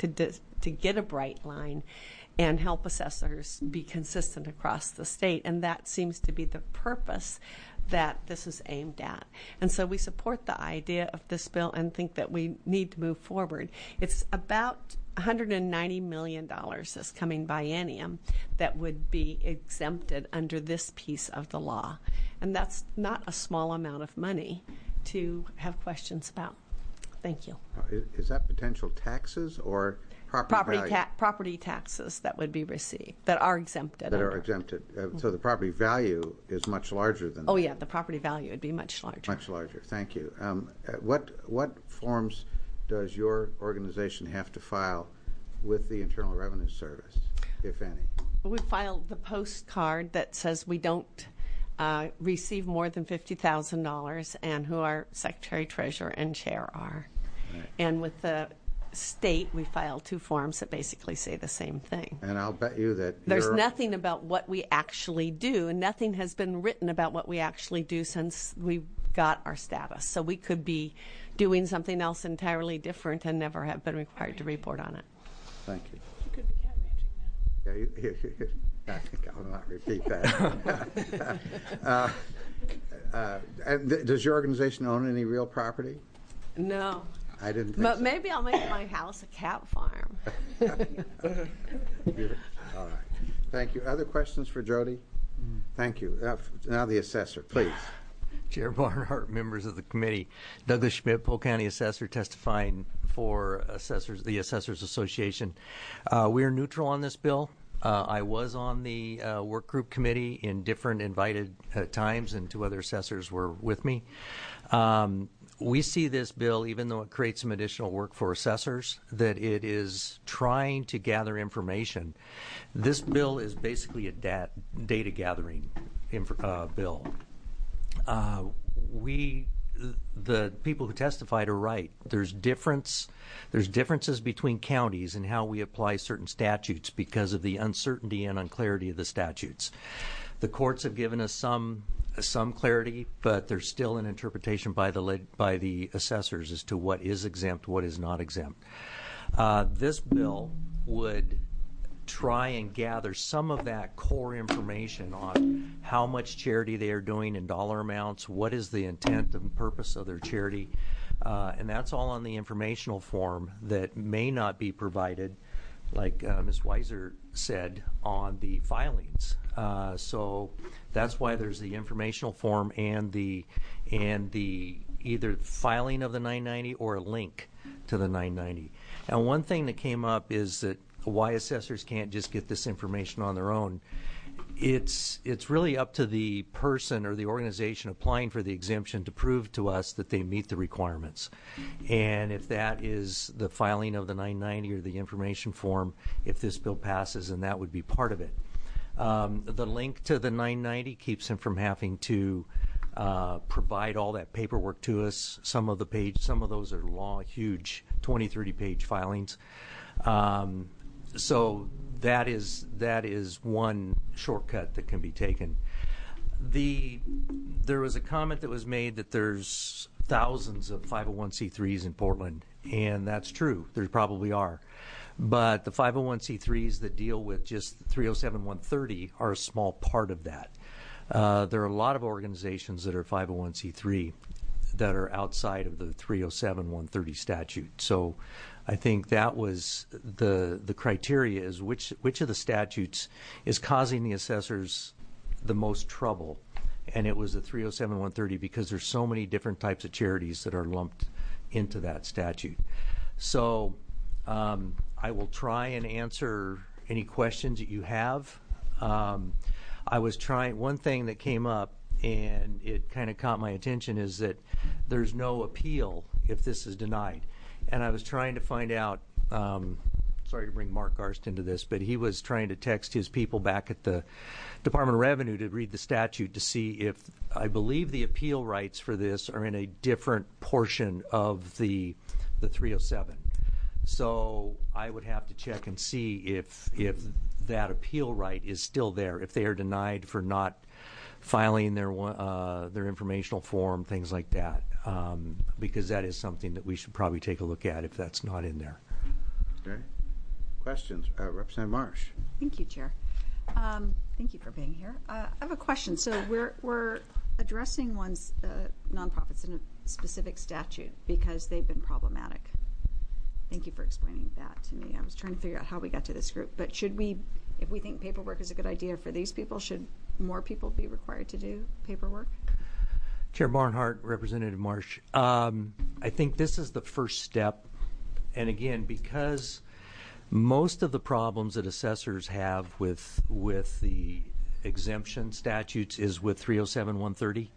to get a bright line and help assessors be consistent across the state. And that seems to be the purpose that this is aimed at. And so we support the idea of this bill and think that we need to move forward. It's about $190 million this coming biennium that would be exempted under this piece of the law. And that's not a small amount of money to have questions about. Thank you. Is that potential taxes or property taxes that would be received, that are exempted? That are exempted. So the property value is much larger than that. Oh, yeah, the property value would be much larger. Much larger. Thank you. What forms does your organization have to file with the Internal Revenue Service, if any? We filed the postcard that says we don't receive more than $50,000 and who our secretary, treasurer, and chair are. Right. And with the state, we filed 2 forms that basically say the same thing. And I'll bet you that there's nothing about what we actually do, and nothing has been written about what we actually do since we got our status. So we could be doing something else entirely different and never have been required to report on it. Thank you. You could be cat ranching now. Yeah, I think I'll not repeat that. Does your organization own any real property? No. I didn't think But so. maybe I'll make my house a cat farm. All right. Thank you. Other questions for Jody? Thank you. Now the assessor, please. Chair Barnhart, members of the committee, Douglas Schmidt, Polk County Assessor, testifying for the Assessors Association. We are neutral on this bill. I was on the work group committee in different invited times, and two other assessors were with me. We see this bill, even though it creates some additional work for assessors, that it is trying to gather information. This bill is basically a data gathering bill. The people who testified are right. There's differences between counties in how we apply certain statutes because of the uncertainty and unclarity of the statutes. The courts have given us some clarity, but there's still an interpretation by the assessors as to what is exempt, what is not exempt. This bill would try and gather some of that core information on how much charity they are doing in dollar amounts, what is the intent and purpose of their charity, and that's all on the informational form that may not be provided, like Ms. Weiser said, on the filings. So that's why there's the informational form and the either filing of the 990 or a link to the 990. And one thing that came up is that why assessors can't just get this information on their own. It's really up to the person or the organization applying for the exemption to prove to us that they meet the requirements. And if that is the filing of the 990 or the information form, if this bill passes, then that would be part of it. The link to the 990 keeps them from having to provide all that paperwork to us. Some of those are long, huge 20, 30-page filings. So that is one shortcut that can be taken. There was a comment that was made that there's thousands of 501c3s in Portland, and that's true. There probably are. But the 501c3s that deal with just 307-130 are a small part of that. There are a lot of organizations that are 501c3 that are outside of the 307-130 statute. So I think that was the criteria, is which of the statutes is causing the assessors the most trouble. And it was the 307-130 because there's so many different types of charities that are lumped into that statute. So I will try and answer any questions that you have. I was trying, one thing that came up and it kind of caught my attention is that there's no appeal if this is denied. And I was trying to find out, sorry to bring Mark Garst into this, but he was trying to text his people back at the Department of Revenue to read the statute to see if, I believe the appeal rights for this are in a different portion of the 307. So I would have to check and see if that appeal right is still there, if they are denied for not filing their informational form, things like that, because that is something that we should probably take a look at if that's not in there. Okay. Questions? Representative Marsh. Thank you, Chair. Thank you for being here. I have a question. So we're addressing nonprofits in a specific statute because they've been problematic. Thank you for explaining that to me. I was trying to figure out how we got to this group. But should we, if we think paperwork is a good idea for these people, should more people be required to do paperwork? Chair Barnhart, Representative Marsh, I think this is the first step. And again, because most of the problems that assessors have with the exemption statutes is with 307-130.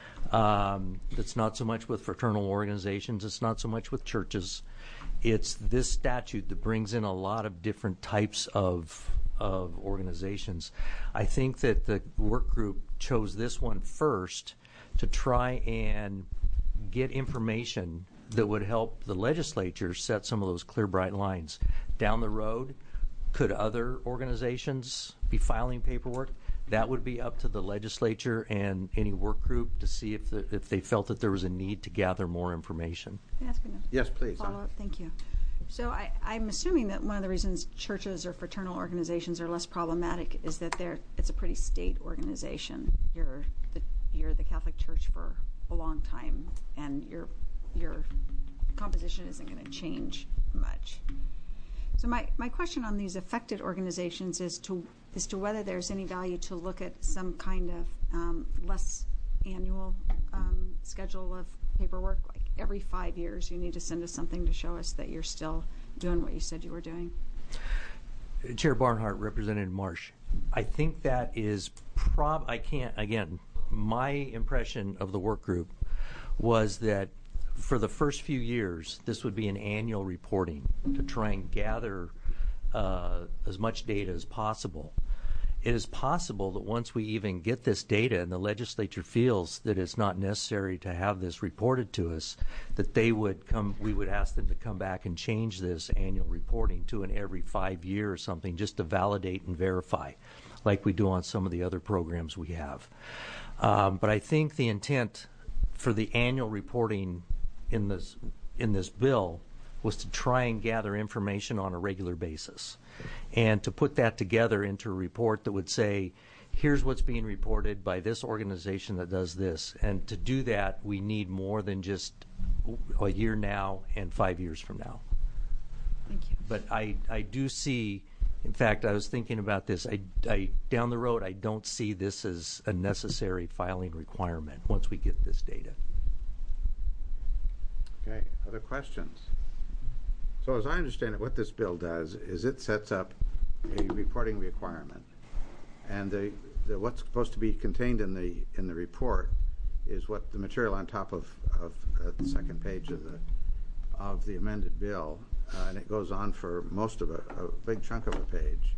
It's not so much with fraternal organizations. It's not so much with churches. It's this statute that brings in a lot of different types of organizations. I think that the work group chose this one first to try and get information that would help the legislature set some of those clear, bright lines. Down the road, could other organizations be filing paperwork? That would be up to the legislature and any work group to see if they felt that there was a need to gather more information. Can I ask yes, please. Follow-up? Thank you. So I'm assuming that one of the reasons churches or fraternal organizations are less problematic is that it's a pretty state organization. You're the Catholic Church for a long time, and your composition isn't going to change much. So my question on these affected organizations is to whether there's any value to look at some kind of less annual schedule of paperwork, like every 5 years you need to send us something to show us that you're still doing what you said you were doing. Chair Barnhart, Representative Marsh, I think that is my impression of the work group was that for the first few years, this would be an annual reporting to try and gather as much data as possible. It is possible that once we even get this data and the legislature feels that it's not necessary to have this reported to us, that we would ask them to come back and change this annual reporting to an every 5 year or something, just to validate and verify, like we do on some of the other programs we have. But I think the intent for the annual reporting in this bill was to try and gather information on a regular basis and to put that together into a report that would say, here's what's being reported by this organization that does this. And to do that, we need more than just a year now and 5 years from now. Thank you. But I do see, in fact, I was thinking about this, down the road, I don't see this as a necessary filing requirement once we get this data. Okay, other questions? So as I understand it, what this bill does is it sets up a reporting requirement, and what's supposed to be contained in the report is what the material on top of the second page of the amended bill, and it goes on for most of a big chunk of a page.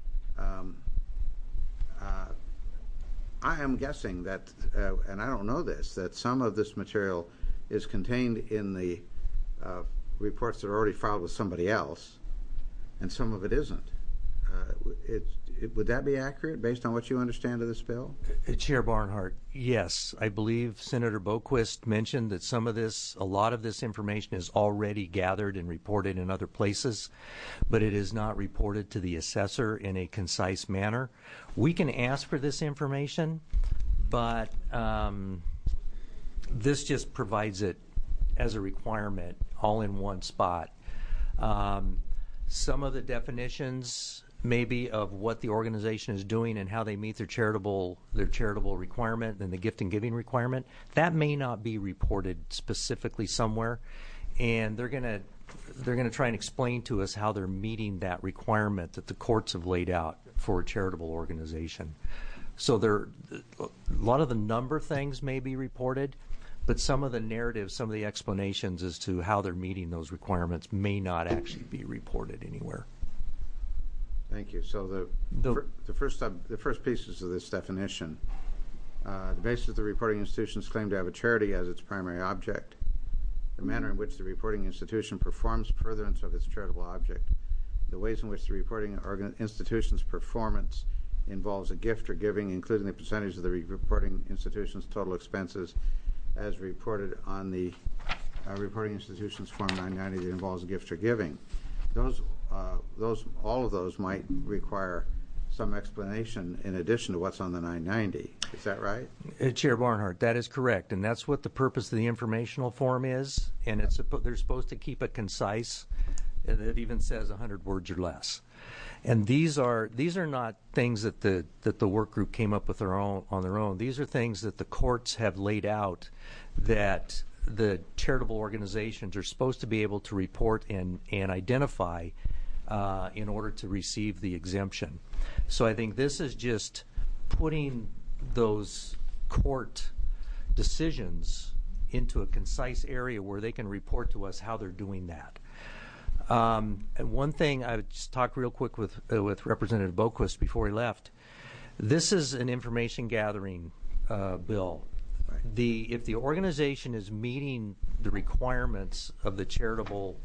I am guessing that, and I don't know this, that some of this material is contained in the reports that are already filed with somebody else, and some of it isn't. Would that be accurate based on what you understand of this bill? Chair Barnhart, yes. I believe Senator Boquist mentioned that a lot of this information is already gathered and reported in other places, but it is not reported to the assessor in a concise manner. We can ask for this information, but this just provides it as a requirement all in one spot. Some of the definitions maybe of what the organization is doing and how they meet their charitable requirement and the gift and giving requirement, that may not be reported specifically somewhere, and they're going to try and explain to us how they're meeting that requirement that the courts have laid out for a charitable organization. So a lot of the number things may be reported, but some of the narratives, some of the explanations as to how they're meeting those requirements may not actually be reported anywhere. Thank you. So the first pieces of this definition, the basis of the reporting institution's claim to have a charity as its primary object, the manner in which the reporting institution performs furtherance of its charitable object, the ways in which the reporting institution's performance involves a gift or giving, including the percentage of the reporting institution's total expenses as reported on the reporting institution's Form 990 that involves a gift or giving. All of those might require some explanation in addition to what's on the 990. Is that right? Chair Barnhart, that is correct, and that's what the purpose of the informational form is, and they're supposed to keep it concise, and it even says 100 words or less. And these are not things that the work group came up with on their own. These are things that the courts have laid out that the charitable organizations are supposed to be able to report and identify in order to receive the exemption. So I think this is just putting those court decisions into a concise area where they can report to us how they're doing that. And one thing I would just talk real quick with Representative Boquist before he left. This is an information gathering bill. Right. If the organization is meeting the requirements of the charitable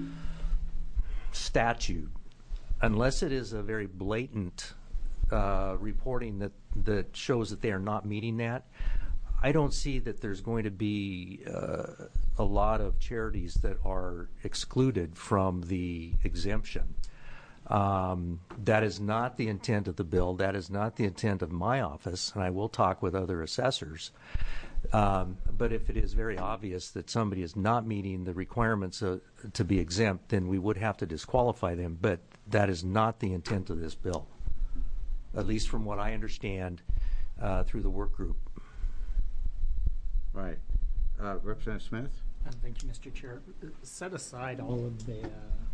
statute, unless it is a very blatant reporting that shows that they are not meeting that, I don't see that there's going to be a lot of charities that are excluded from the exemption. That is not the intent of the bill. That is not the intent of my office, and I will talk with other assessors. But if it is very obvious that somebody is not meeting the requirements to be exempt, then we would have to disqualify them. But that is not the intent of this bill, at least from what I understand through the work group. Right. Representative Smith? Thank you, Mr. Chair. Set aside all of the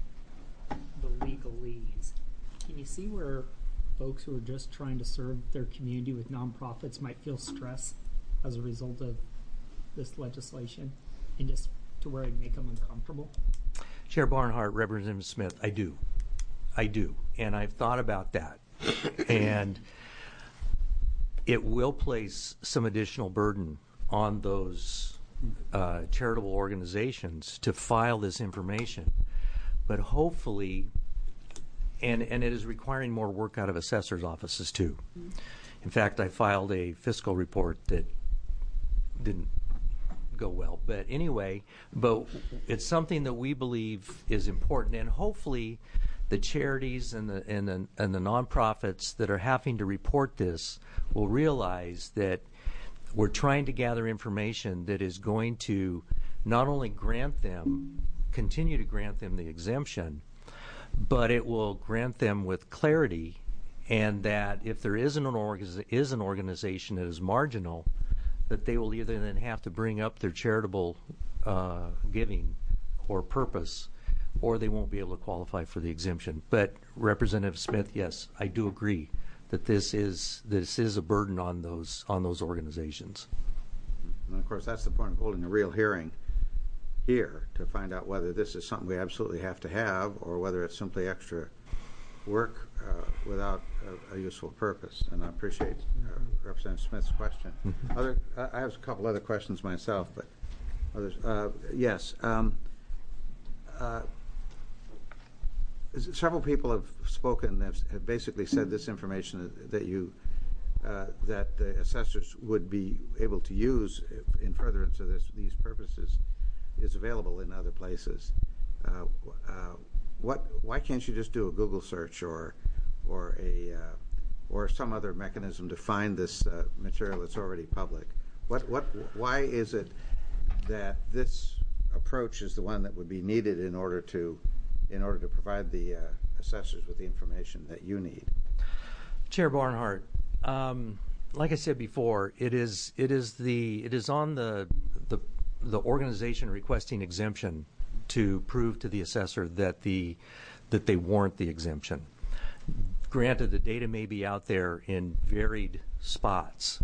legalese. Can you see where folks who are just trying to serve their community with nonprofits might feel stress as a result of this legislation, and just to where it'd make them uncomfortable? Chair Barnhart, Representative Smith, I do, and I've thought about that, and it will place some additional burden on those charitable organizations to file this information, but hopefully, and it is requiring more work out of assessors' offices too. In fact, I filed a fiscal report that didn't go well, but anyway, but it's something that we believe is important, and hopefully the charities and the nonprofits that are having to report this will realize that we're trying to gather information that is going to not only continue to grant them the exemption, but it will grant them with clarity, and that if there is an organization that is marginal, that they will either then have to bring up their charitable giving or purpose, or they won't be able to qualify for the exemption. But Representative Smith, yes, I do agree that this is a burden on those organizations. And of course, that's the point of holding a real hearing here, to find out whether this is something we absolutely have to have, or whether it's simply extra work without a useful purpose. And I appreciate Representative Smith's question. I have a couple other questions myself, but others. Yes. Several people have spoken, have basically said this information that the assessors would be able to use in furtherance of these purposes is available in other places. Why can't you just do a Google search or some other mechanism to find this material that's already public? Why is it that this approach is the one that would be needed in order to provide the assessors with the information that you need? Chair Barnhart, like I said before, it is on the organization requesting exemption to prove to the assessor that they warrant the exemption. Granted, the data may be out there in varied spots,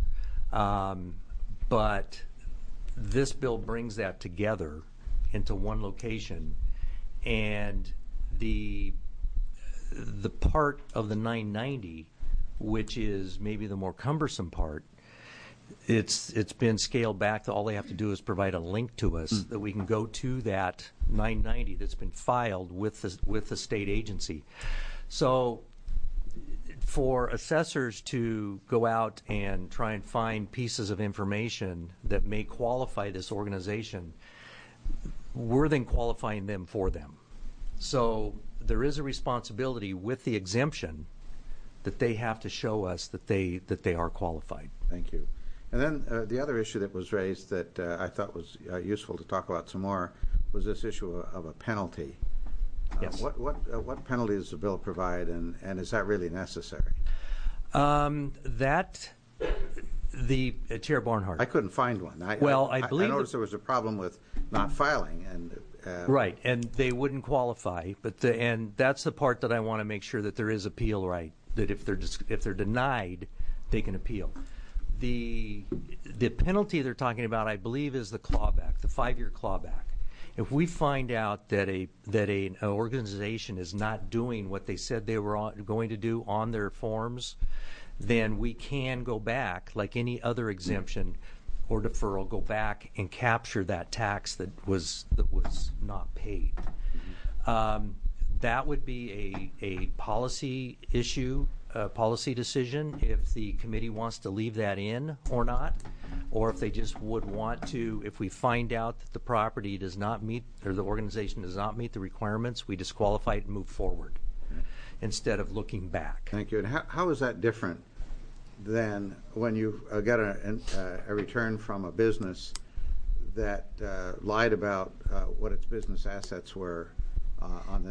but this bill brings that together into one location, and the part of the 990, which is maybe the more cumbersome part, it's been scaled back to all they have to do is provide a link to us that we can go to that 990 that's been filed with the state agency. So for assessors to go out and try and find pieces of information that may qualify this organization, we're then qualifying them for them. So there is a responsibility with the exemption that they have to show us that they are qualified. Thank you. And then the other issue that was raised that I thought was useful to talk about some more was this issue of a penalty. Yes. What penalty does the bill provide, and is that really necessary? Chair Barnhart. I couldn't find one. I noticed there was a problem with not filing, and right, and they wouldn't qualify. And that's the part that I want to make sure that there is appeal right. That if they're denied, they can appeal. The penalty they're talking about, I believe, is the clawback, the 5-year clawback. If we find out that an organization is not doing what they said they were going to do on their forms, then we can go back, like any other exemption or deferral, go back and capture that tax that was not paid. That would be a policy issue a policy decision if the committee wants to leave that in or not, or if they just would want to, if we find out that the property does not meet, or the organization does not meet the requirements, we disqualify it and move forward instead of looking back. Thank you. And how is that different than when you get a return from a business that lied about what its business assets were on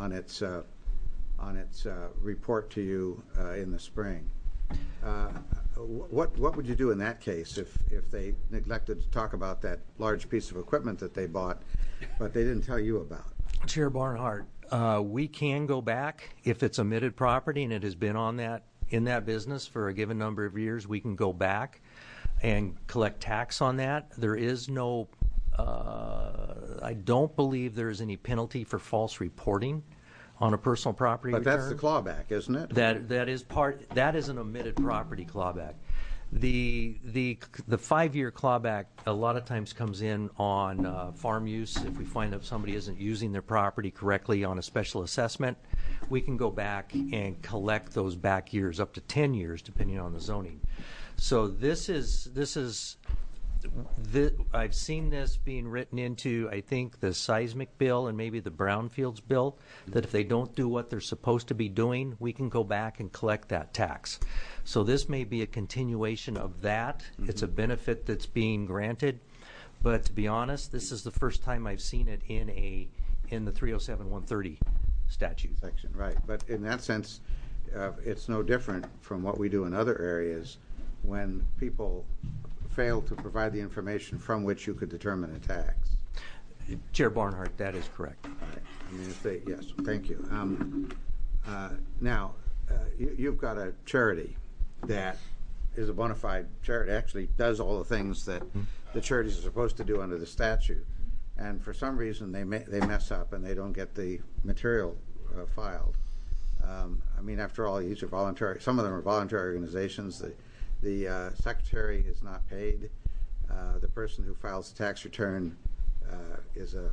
its report to you in the spring? What would you do in that case if they neglected to talk about that large piece of equipment that they bought, but they didn't tell you about? Chair Barnhart, we can go back if it's omitted property and it has been in that business for a given number of years. We can go back and collect tax on that. There is no, I don't believe there is any penalty for false reporting on a personal property return. But that's the clawback, isn't it? That is an omitted property clawback. The 5-year clawback a lot of times comes in on farm use. If we find that somebody isn't using their property correctly on a special assessment, we can go back and collect those back years, up to 10 years, depending on the zoning. So I've seen this being written into, I think, the seismic bill and maybe the brownfields bill, that if they don't do what they're supposed to be doing, we can go back and collect that tax. So this may be a continuation of that. Mm-hmm. It's a benefit that's being granted. But to be honest, this is the first time I've seen it in the 307-130 statute. Section, right. But in that sense, it's no different from what we do in other areas when people fail to provide the information from which you could determine a tax. Chair Barnhart, that is correct. Right. I mean, yes, thank you. Now, you've got a charity that is a bona fide charity, actually does all the things that the charities are supposed to do under the statute. And for some reason, they mess up and they don't get the material filed. I mean, after all, these are voluntary. Some of them are voluntary organizations. The secretary is not paid. The person who files the tax return is a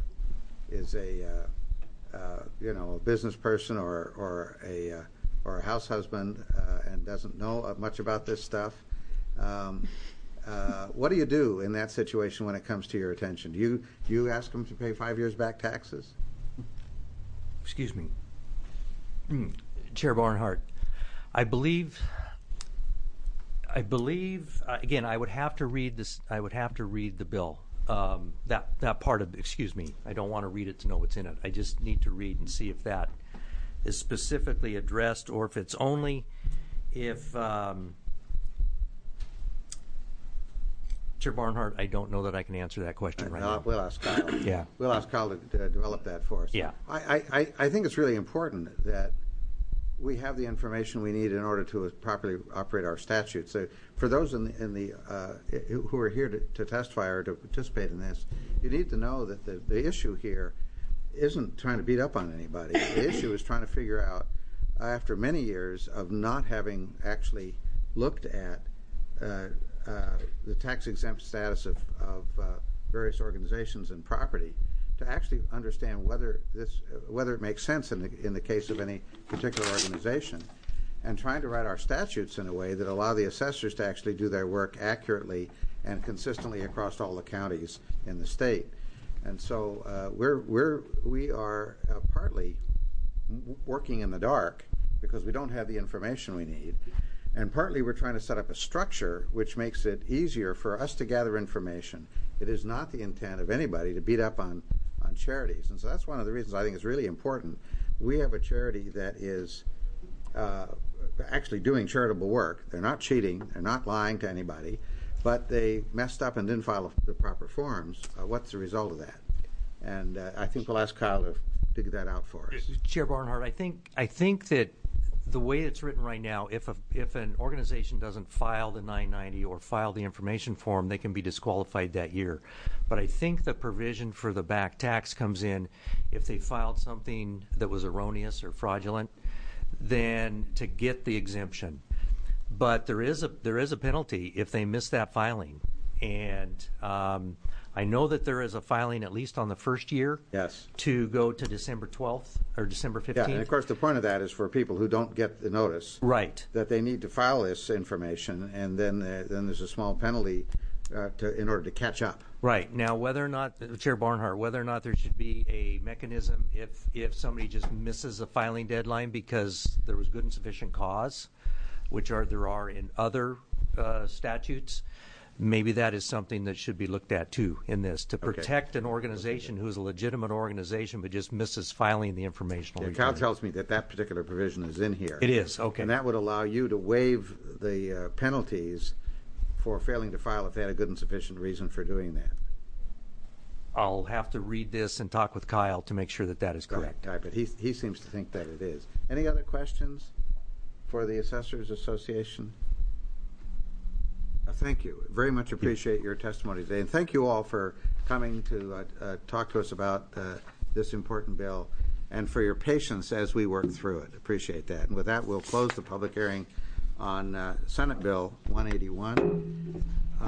business person or a house husband and doesn't know much about this stuff. What do you do in that situation when it comes to your attention? Do you ask them to pay 5 years back taxes? Excuse me, Chair Barnhart. I believe. Again, I would have to read this. I would have to read the bill. That part of. Excuse me. I don't want to read it to know what's in it. I just need to read and see if that is specifically addressed, or if it's only if. Chair Barnhart, I don't know that I can answer that question right now. We'll ask Kyle. Yeah. We'll ask Kyle to develop that for us. Yeah. I think it's really important that we have the information we need in order to properly operate our statutes. So for those who are here to testify or to participate in this, you need to know that the issue here isn't trying to beat up on anybody. The issue is trying to figure out, after many years of not having actually looked at the tax-exempt status of various organizations and property, to actually understand whether it makes sense in the case of any particular organization, and trying to write our statutes in a way that allow the assessors to actually do their work accurately and consistently across all the counties in the state. And so we are partly working in the dark because we don't have the information we need, and partly we're trying to set up a structure which makes it easier for us to gather information. It is not the intent of anybody to beat up on charities. And so that's one of the reasons I think it's really important. We have a charity that is actually doing charitable work. They're not cheating. They're not lying to anybody. But they messed up and didn't file the proper forms. What's the result of that? And I think we'll ask Kyle to dig that out for us. Chair Barnhart, I think that the way it's written right now, if an organization doesn't file the 990 or file the information form, they can be disqualified that year. But I think the provision for the back tax comes in if they filed something that was erroneous or fraudulent, then to get the exemption. But there is a penalty if they miss that filing. And I know that there is a filing at least on the first year. Yes. To go to December 12th or December 15th. Yeah, and of course the point of that is for people who don't get the notice. Right. That they need to file this information, and then there's a small penalty in order to catch up. Right. Now, whether or not, Chair Barnhart, whether or not there should be a mechanism if somebody just misses a filing deadline because there was good and sufficient cause, which there are in other statutes, maybe that is something that should be looked at too in this to protect an organization who is a legitimate organization but just misses filing the informational return. Cal tells me that particular provision is in here. It is, okay. And that would allow you to waive the penalties for failing to file if they had a good and sufficient reason for doing that. I'll have to read this and talk with Kyle to make sure that is correct. Right, but he seems to think that it is. Any other questions for the Assessors Association? Thank you. Very much appreciate your testimony today. And thank you all for coming to talk to us about this important bill and for your patience as we work through it. Appreciate that. And with that, we'll close the public hearing on Senate Bill 181.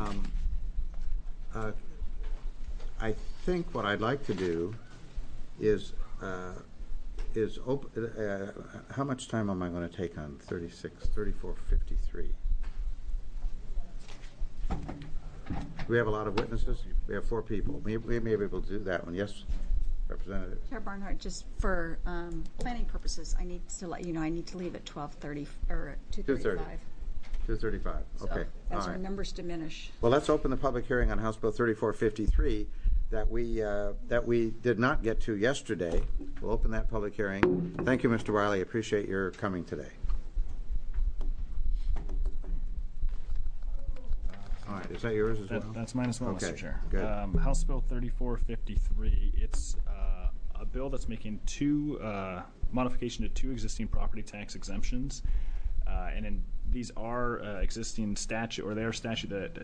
I think what I'd like to do is open. How much time am I going to take on 3453? Do we have a lot of witnesses? We have 4 people. We may be able to do that one. Yes, Representative. Chair Barnhart, just for planning purposes, I need to let you know I need to leave at 12:30 or 2:35. 2:35. Okay. As our numbers diminish. Well, let's open the public hearing on House Bill 3453 that we did not get to yesterday. We'll open that public hearing. Thank you, Mr. Wiley. Appreciate your coming today. All right, is that yours as well? That's mine as well, okay. Mr. Chair. Good. House Bill 3453, it's a bill that's making modification to 2 existing property tax exemptions. These are existing statute, or they are statute that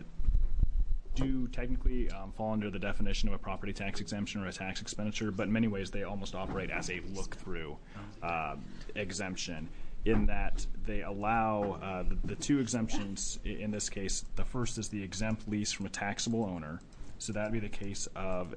do technically fall under the definition of a property tax exemption or a tax expenditure, but in many ways they almost operate as a look-through exemption, in that they allow the 2 exemptions in this case. The first is the exempt lease from a taxable owner. So that would be the case of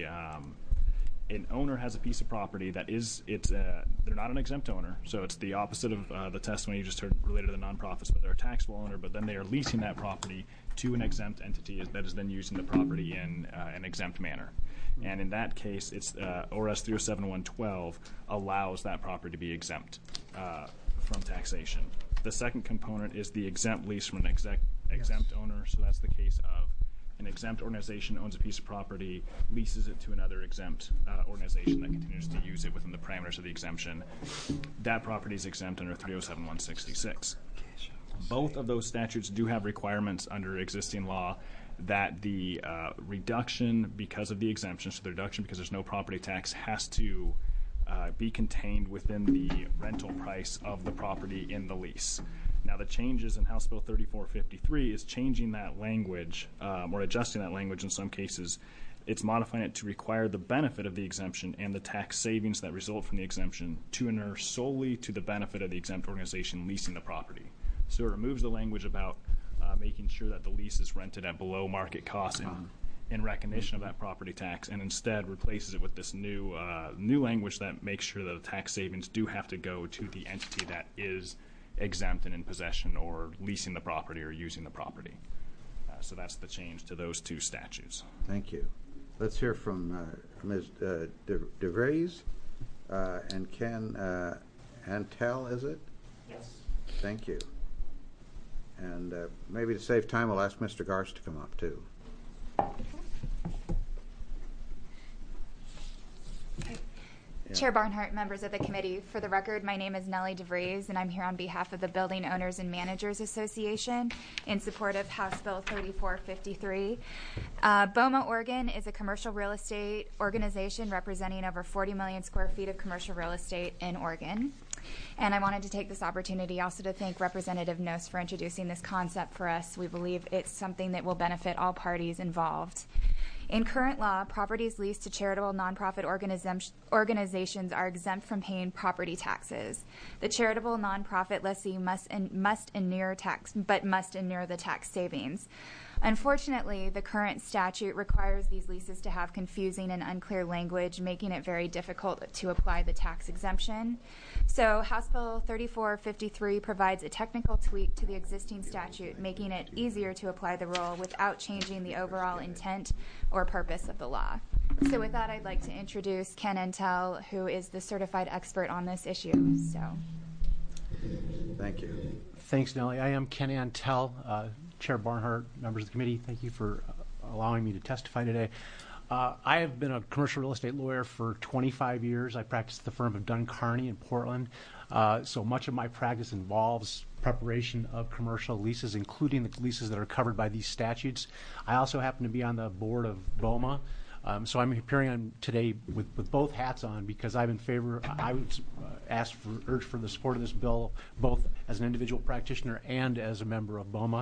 an owner has a piece of property that they're not an exempt owner, so it's the opposite of the testimony you just heard related to the nonprofits, but they're a taxable owner, but then they are leasing that property to an exempt entity that is then using the property in an exempt manner. And in that case, it's ORS 307-112 allows that property to be exempt from taxation. The second component is the exempt lease from an exempt owner, so that's the case of an exempt organization owns a piece of property, leases it to another exempt organization that continues to use it within the parameters of the exemption. That property is exempt under 307-166. Both of those statutes do have requirements under existing law that the reduction because of the exemption, so the reduction because there's no property tax, has to be contained within the rental price of the property in the lease. Now, the changes in House Bill 3453 is changing that language or adjusting that language in some cases. It's modifying it to require the benefit of the exemption and the tax savings that result from the exemption to inure solely to the benefit of the exempt organization leasing the property. So it removes the language about making sure that the lease is rented at below market cost in recognition of that property tax, and instead replaces it with this new language that makes sure that the tax savings do have to go to the entity that is exempt and in possession or leasing the property or using the property. So that's the change to those 2 statutes. Thank you. Let's hear from Ms. DeVries and Ken Antel, is it? Yes. Thank you. And maybe to save time, we'll ask Mr. Garst to come up too. Chair Barnhart, members of the committee, for the record, my name is Nellie DeVries, and I'm here on behalf of the Building Owners and Managers Association in support of House Bill 3453. BOMA Oregon is a commercial real estate organization representing over 40 million square feet of commercial real estate in Oregon. And I wanted to take this opportunity also to thank Representative Noss for introducing this concept for us. We believe it's something that will benefit all parties involved. In current law, properties leased to charitable nonprofit organizations are exempt from paying property taxes. The charitable nonprofit lessee must inure the tax savings. Unfortunately, the current statute requires these leases to have confusing and unclear language, making it very difficult to apply the tax exemption. So House Bill 3453 provides a technical tweak to the existing statute, making it easier to apply the rule without changing the overall intent or purpose of the law. So with that, I'd like to introduce Ken Entel, who is the certified expert on this issue. So, thank you. Thanks, Nellie. I am Ken Entel, Chair Barnhart, members of the committee. Thank you for allowing me to testify today. I have been a commercial real estate lawyer for 25 years. I practiced at the firm of Dunn Carney in Portland. So much of my practice involves preparation of commercial leases, including the leases that are covered by these statutes. I also happen to be on the board of BOMA. So I'm appearing on today with both hats on because I'm in favor. I would urge for the support of this bill, both as an individual practitioner and as a member of BOMA.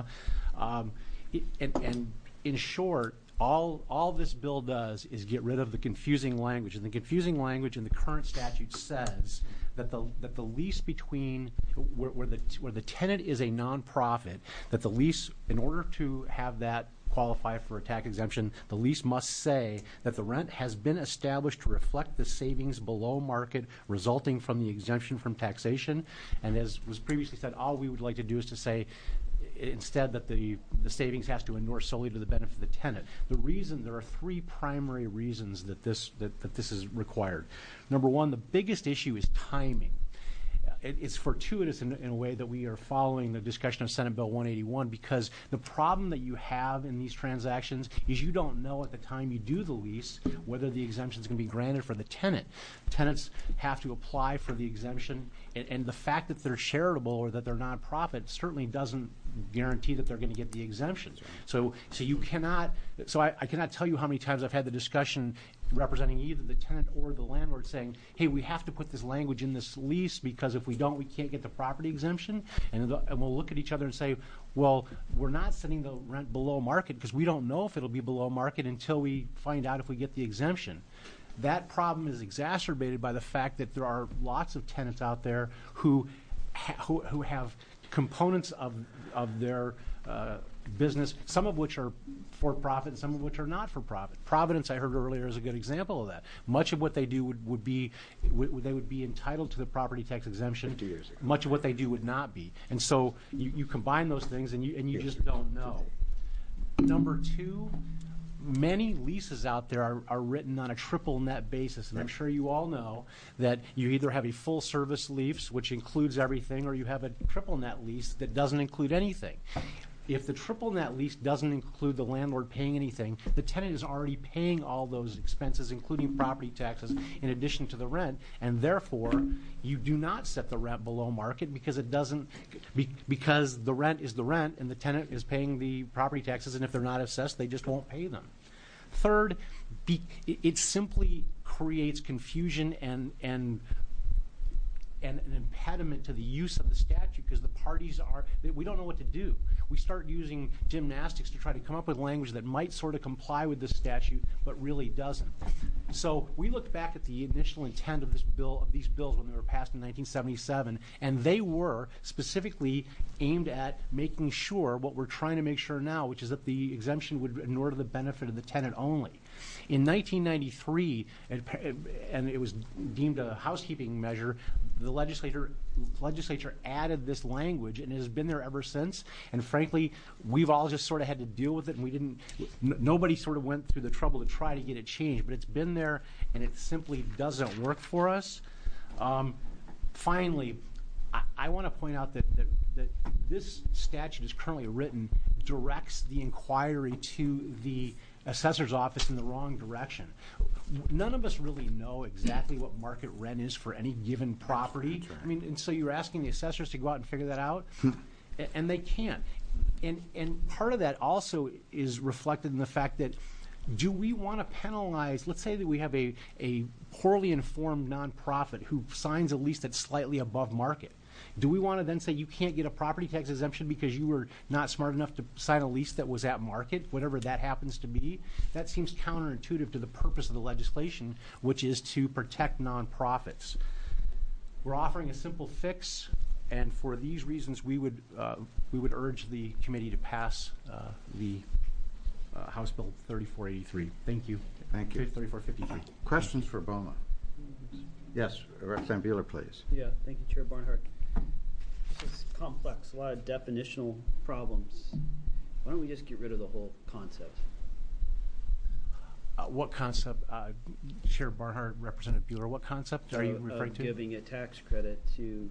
And in short, all this bill does is get rid of the confusing language, and the confusing language in the current statute says that the lease between where the tenant is a nonprofit, that the lease, in order to have that qualify for a tax exemption, the lease must say that the rent has been established to reflect the savings below market resulting from the exemption from taxation. And as was previously said, all we would like to do is to say instead that the savings has to inure solely to the benefit of the tenant. There are three primary reasons that this is required. Number one, the biggest issue is timing. It's fortuitous in a way that we are following the discussion of Senate Bill 181 because the problem that you have in these transactions is you don't know at the time you do the lease whether the exemption is going to be granted for the tenant. Tenants have to apply for the exemption, and the fact that they're charitable or that they're nonprofit certainly doesn't guarantee that they're going to get the exemption. So you cannot. So I cannot tell you how many times I've had the discussion representing either the tenant or the landlord saying, hey, we have to put this language in this lease because if we don't, we can't get the property exemption. And we'll look at each other and say, well, we're not setting the rent below market because we don't know if it'll be below market until we find out if we get the exemption. That problem is exacerbated by the fact that there are lots of tenants out there who have components of their business, some of which are for profit and some of which are not for profit. Providence, I heard earlier, is a good example of that. Much of what they do would be entitled to the property tax exemption. 50 years ago. Much of what they do would not be. And so you combine those things and you just don't know. Number two, many leases out there are written on a triple net basis, and I'm sure you all know that you either have a full service lease, which includes everything, or you have a triple net lease that doesn't include anything. If the triple net lease doesn't include the landlord paying anything, the tenant is already paying all those expenses, including property taxes, in addition to the rent, and therefore you do not set the rent below market because because the rent is the rent and the tenant is paying the property taxes, and if they're not assessed, they just won't pay them. Third, it simply creates confusion and an impediment to the use of the statute because the parties we don't know what to do. We start using gymnastics to try to come up with language that might sort of comply with the statute but really doesn't. So we looked back at the initial intent of these bills when they were passed in 1977, and they were specifically aimed at making sure what we're trying to make sure now, which is that the exemption would inure to the benefit of the tenant only. In 1993, and it was deemed a housekeeping measure, the legislature added this language, and it has been there ever since. And frankly, we've all just sort of had to deal with it, and nobody sort of went through the trouble to try to get it changed. But it's been there, and it simply doesn't work for us. Finally, I want to point out that this statute is currently written directs the inquiry to the assessor's office in the wrong direction. None of us really know exactly what market rent is for any given property. I mean, and so you're asking the assessors to go out and figure that out, and they can't. And part of that also is reflected in the fact that do we want to penalize, let's say that we have a poorly informed nonprofit who signs a lease that's slightly above market. Do we want to then say you can't get a property tax exemption because you were not smart enough to sign a lease that was at market, whatever that happens to be? That seems counterintuitive to the purpose of the legislation, which is to protect nonprofits. We're offering a simple fix, and for these reasons, we would urge the committee to pass the House Bill 3483. Thank you. Thank you. 3453. Questions for BOMA? Yes, Representative Bueller, please. Yeah, thank you, Chair Barnhart. This is complex, a lot of definitional problems. Why don't we just get rid of the whole concept? What concept, Chair Barnhart, Representative Bueller, what concept are you referring to? Giving a tax credit to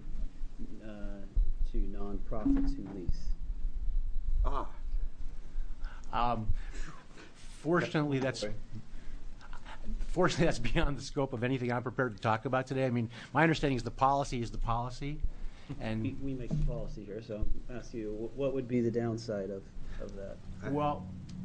nonprofits who lease. Fortunately, that's beyond the scope of anything I'm prepared to talk about today. I mean, my understanding is the policy is the policy, and we make the policy here. So I'm asking you, what would be the downside of that? Well,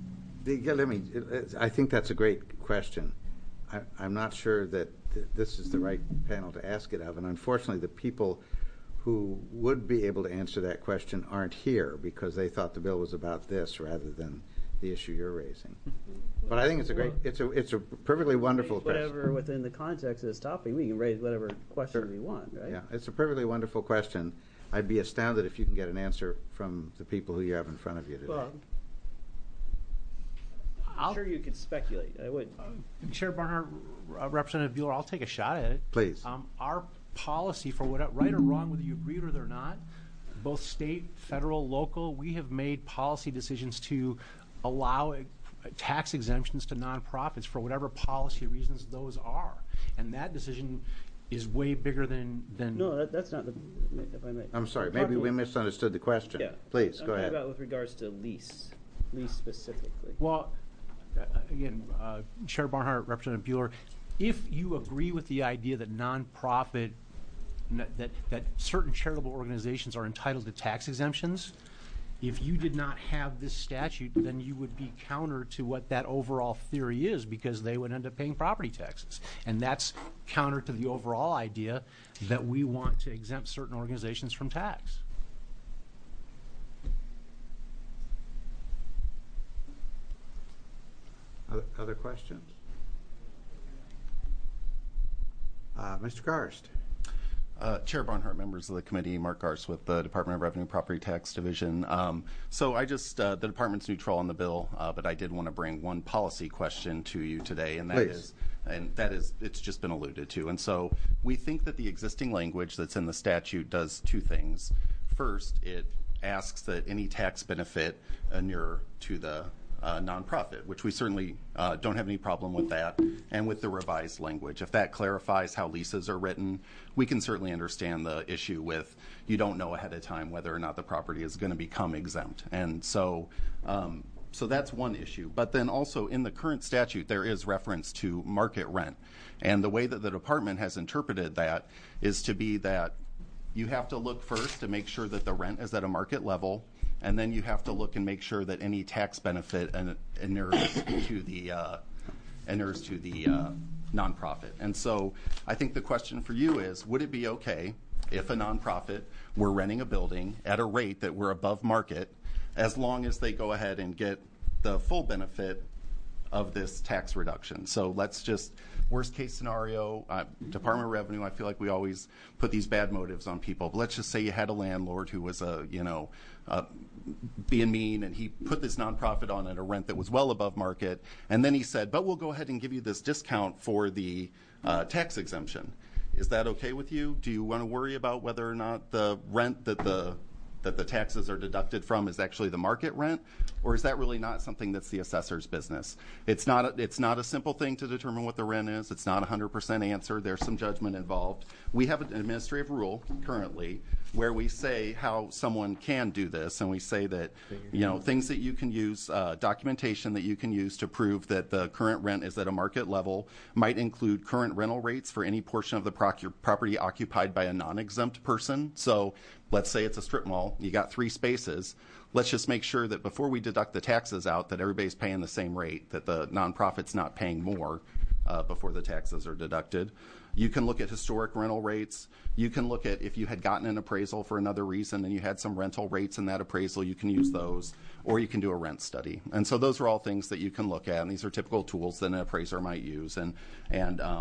I think that's a great question. I'm not sure that this is the right panel to ask it of, and unfortunately, the people who would be able to answer that question aren't here because they thought the bill was about this rather than the issue you're raising. But I think it's a perfectly wonderful question. Whatever within the context of this topic, we can raise whatever question we want, right? Yeah, it's a perfectly wonderful question. I'd be astounded if you can get an answer from the people who you have in front of you today. Well, I'm sure you could speculate. I would. Chair Barnhart, Representative Bueller, I'll take a shot at it. Please. Our policy, for whatever, right or wrong, whether you agree with it or not, both state, federal, local, we have made policy decisions to allow tax exemptions to nonprofits for whatever policy reasons those are. And that decision is way bigger than No, that's not the, if I may. I'm sorry, maybe we misunderstood the question. Yeah. Please, I'm go ahead. talking about with regards to lease specifically. Well, again, Chair Barnhart, Representative Bueller, if you agree with the idea that nonprofit, that certain charitable organizations are entitled to tax exemptions, if you did not have this statute, then you would be counter to what that overall theory is because they would end up paying property taxes. And that's counter to the overall idea that we want to exempt certain organizations from tax. Other questions? Mr. Garst. Chair Barnhart, members of the committee, Mark Garst with the Department of Revenue Property Tax Division. So I just, the department's neutral on the bill, but I did want to bring one policy question to you today, and that is, it's just been alluded to. And so we think that the existing language that's in the statute does two things. First, it asks that any tax benefit inure to the nonprofit, which we certainly don't have any problem with that, and with the revised language. If that clarifies how leases are written, we can certainly understand the issue with you don't know ahead of time whether or not the property is going to become exempt. And so that's one issue. But then also in the current statute, there is reference to market rent. And the way that the department has interpreted that is to be that you have to look first to make sure that the rent is at a market level, and then you have to look and make sure that any tax benefit inures to the nonprofit. And so I think the question for you is, would it be okay if a nonprofit were renting a building at a rate that were above market, as long as they go ahead and get the full benefit of this tax reduction? So let's just, worst case scenario, Department of Revenue, I feel like we always put these bad motives on people, but let's just say you had a landlord who was being mean, and he put this nonprofit on at a rent that was well above market, and then he said, but we'll go ahead and give you this discount for the tax exemption. Is that okay with you? Do you want to worry about whether or not the rent that the taxes are deducted from is actually the market rent, or is that really not something that's the assessor's business? It's not a simple thing to determine what the rent is. It's not a 100% answer. There's some judgment involved. We have an administrative rule currently where we say how someone can do this, and we say that things that you can use, documentation that you can use to prove that the current rent is at a market level might include current rental rates for any portion of the property occupied by a non-exempt person. So let's say it's a strip mall, you got 3 spaces. Let's just make sure that before we deduct the taxes out, that everybody's paying the same rate, that the nonprofit's not paying more before the taxes are deducted. You can look at historic rental rates. You can look at if you had gotten an appraisal for another reason and you had some rental rates in that appraisal, you can use those, or you can do a rent study. And so those are all things that you can look at, and these are typical tools that an appraiser might use. And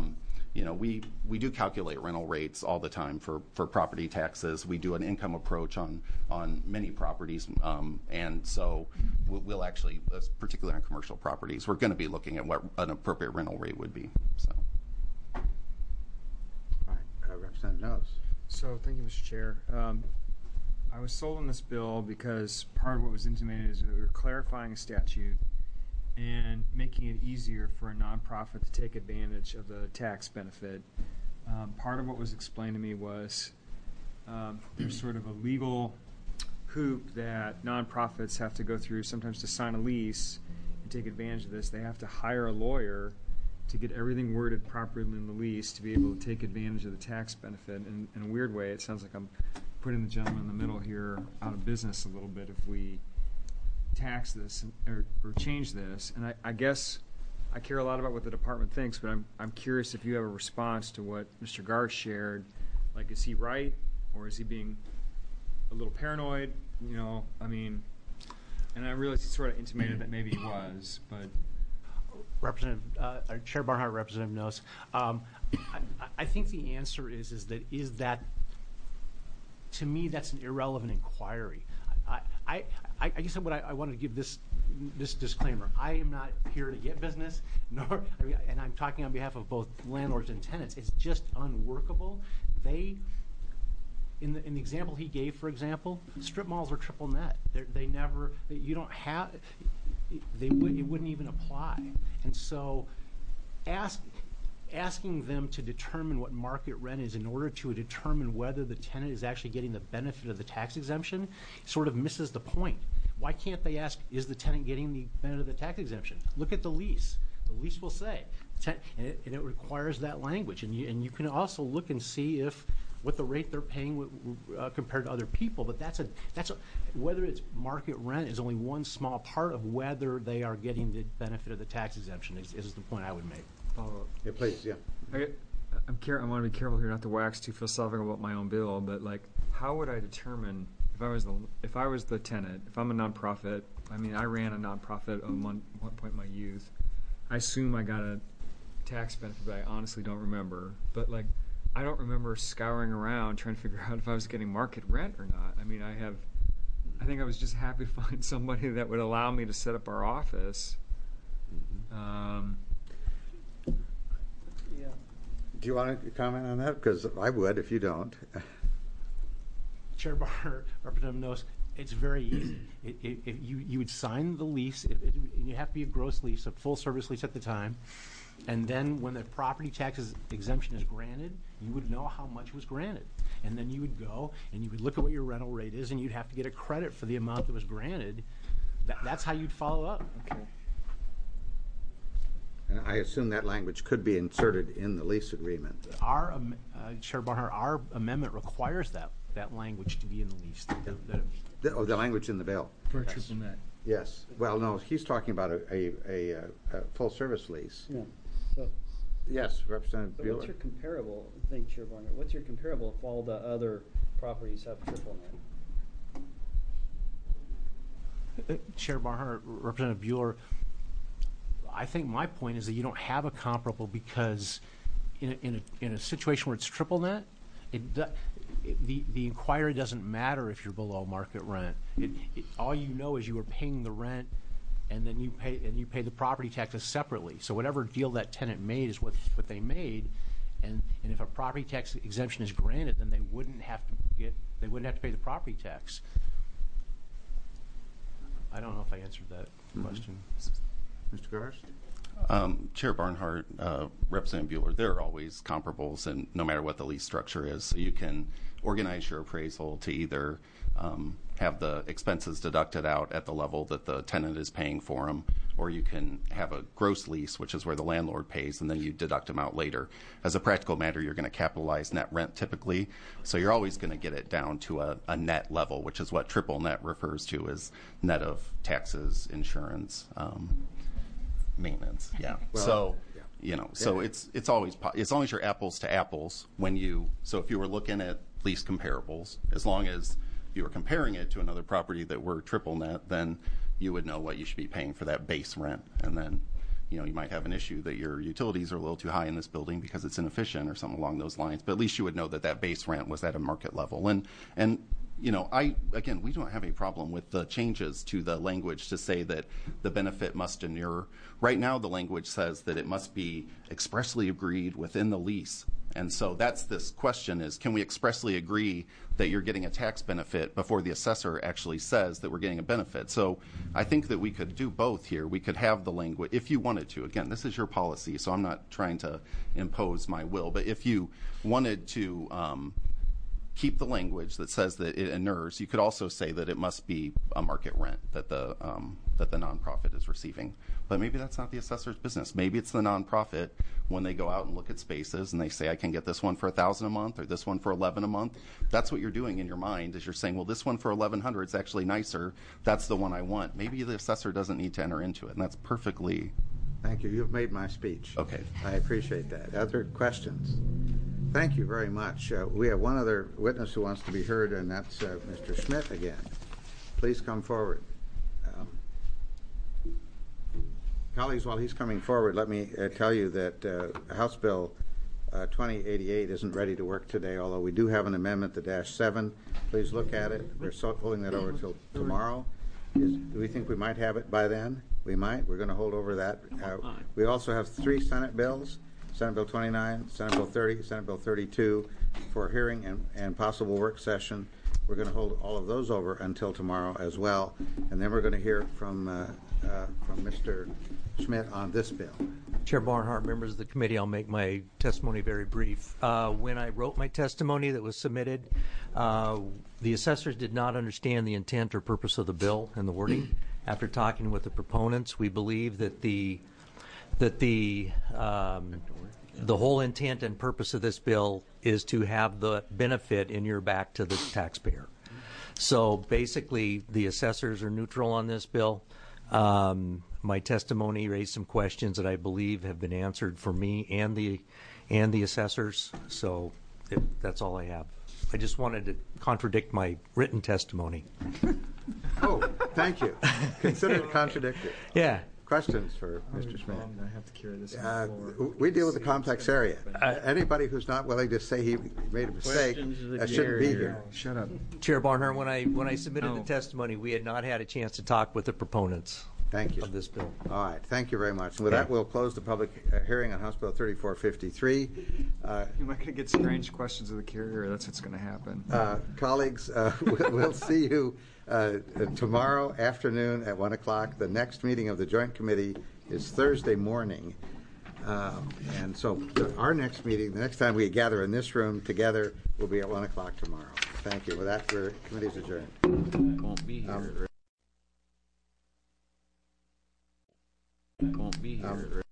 we do calculate rental rates all the time for property taxes. We do an income approach on many properties, and so we'll actually, particularly on commercial properties, we're going to be looking at what an appropriate rental rate would be. So, all right, Representative Knowles. So, thank you, Mr. Chair. I was sold on this bill because part of what was intimated is that we were clarifying a statute and making it easier for a nonprofit to take advantage of the tax benefit. Part of what was explained to me was there's sort of a legal hoop that nonprofits have to go through sometimes to sign a lease and take advantage of this. They have to hire a lawyer to get everything worded properly in the lease to be able to take advantage of the tax benefit. And in a weird way, it sounds like I'm putting the gentleman in the middle here out of business a little bit if we tax this or change this. And I guess I care a lot about what the department thinks, but I'm curious if you have a response to what Mr. Garsh shared. Like, is he right, or is he being a little paranoid? And I realize he sort of intimated that maybe he was, but. Chair Barnhart, Representative Knowles. I think the answer is that to me that's an irrelevant inquiry. I guess what I want to give this disclaimer. I am not here to get business, and I'm talking on behalf of both landlords and tenants. It's just unworkable. In the example he gave, for example, strip malls are triple net. It wouldn't even apply. And so asking them to determine what market rent is in order to determine whether the tenant is actually getting the benefit of the tax exemption sort of misses the point. Why can't they ask, is the tenant getting the benefit of the tax exemption? Look at the lease. The lease will say, and it requires that language. And you can also look and see what the rate they're paying compared to other people. But whether it's market rent is only one small part of whether they are getting the benefit of the tax exemption is the point I would make. Follow up. Yeah, please, yeah. I want to be careful here not to wax too philosophical about my own bill, but how would I determine if I was the tenant, if I'm a nonprofit? I ran a nonprofit at one point in my youth. I assume I got a tax benefit, but I honestly don't remember. But I don't remember scouring around trying to figure out if I was getting market rent or not. I think I was just happy to find somebody that would allow me to set up our office. Do you want to comment on that? Because I would if you don't. Chair Barr, Representative Knowles, it's very easy. If you would sign the lease, you have to be a gross lease, a full service lease at the time, and then when the property tax exemption is granted, you would know how much was granted. And then you would go and you would look at what your rental rate is, and you'd have to get a credit for the amount that was granted. That's how you'd follow up. Okay. And I assume that language could be inserted in the lease agreement. Chair Barnhart, our amendment requires that language to be in the lease. The language in the bill. For a triple net. Yes. Well, no, he's talking about a full service lease. Yeah. So, yes, Representative Bueller. What's your comparable? Thank you, Chair Barnhart. What's your comparable if all the other properties have triple net? Chair Barnhart, Representative Bueller, I think my point is that you don't have a comparable because in a situation where it's triple net, the inquiry doesn't matter if you're below market rent. All you know is you are paying the rent, and then you pay the property taxes separately. So whatever deal that tenant made is what they made, and if a property tax exemption is granted, then they wouldn't have to pay the property tax. I don't know if I answered that question. Mr. Garst? Chair Barnhart, Representative Bueller, there are always comparables, and no matter what the lease structure is. So you can organize your appraisal to either have the expenses deducted out at the level that the tenant is paying for them, or you can have a gross lease, which is where the landlord pays, and then you deduct them out later. As a practical matter, you're going to capitalize net rent typically, so you're always going to get it down to a net level, which is what triple net refers to as net of taxes, insurance, maintenance. Yeah. Well, so it's always as long as you're apples to apples so if you were looking at lease comparables, as long as you were comparing it to another property that were triple net, then you would know what you should be paying for that base rent, and then you might have an issue that your utilities are a little too high in this building because it's inefficient or something along those lines. But at least you would know that that base rent was at a market level. And we don't have any problem with the changes to the language to say that the benefit must inure. Right now, the language says that it must be expressly agreed within the lease. And so that's this question is, can we expressly agree that you're getting a tax benefit before the assessor actually says that we're getting a benefit? So I think that we could do both here. We could have the language, if you wanted to. Again, this is your policy, so I'm not trying to impose my will. But if you wanted to keep the language that says that it inures, you could also say that it must be a market rent that the nonprofit is receiving. But maybe that's not the assessor's business. Maybe it's the nonprofit when they go out and look at spaces and they say, I can get this one for $1,000 a month or this one for $11 a month. That's what you're doing in your mind, is you're saying, well, this one for $1,100 is actually nicer. That's the one I want. Maybe the assessor doesn't need to enter into it, and that's perfectly. Thank you. You've made my speech. Okay. I appreciate that. Other questions? Thank you very much. We have one other witness who wants to be heard, and that's Mr. Schmidt again. Please come forward. Colleagues, while he's coming forward, let me tell you that House Bill 2088 isn't ready to work today, although we do have an amendment to -7. Please look at it. We're holding that over till tomorrow. Do we think we might have it by then? We might. We're going to hold over that. We also have 3 Senate bills, Senate Bill 29, Senate Bill 30, Senate Bill 32, for hearing and possible work session. We're going to hold all of those over until tomorrow as well, and then we're going to hear from Mr. Schmidt on this bill. Chair Barnhart, members of the committee, I'll make my testimony very brief. When I wrote my testimony that was submitted, the assessors did not understand the intent or purpose of the bill and the wording. After talking with the proponents, we believe that the whole intent and purpose of this bill is to have the benefit in your back to the taxpayer. So basically, the assessors are neutral on this bill. My testimony raised some questions that I believe have been answered for me and the assessors. So that's all I have. I just wanted to contradict my written testimony. Oh, thank you. Consider it contradictory. Yeah. Questions for Mr. Schmidt? I have to carry this on the floor. We deal with a complex area. Anybody who's not willing to say he made a mistake shouldn't be here. Shut up. Chair Barnhart, when I submitted the testimony, we had not had a chance to talk with the proponents. Thank you. Of this bill. All right. Thank you very much. And with that, we'll close the public hearing on House Bill 3453. Am I going to get strange questions of the carrier? That's what's going to happen. Colleagues, we'll see you tomorrow afternoon at 1 o'clock. The next meeting of the Joint Committee is Thursday morning. And so our next meeting, the next time we gather in this room together, will be at 1 o'clock tomorrow. Thank you. With that, the committee is adjourned. Won't be here. Won't be here.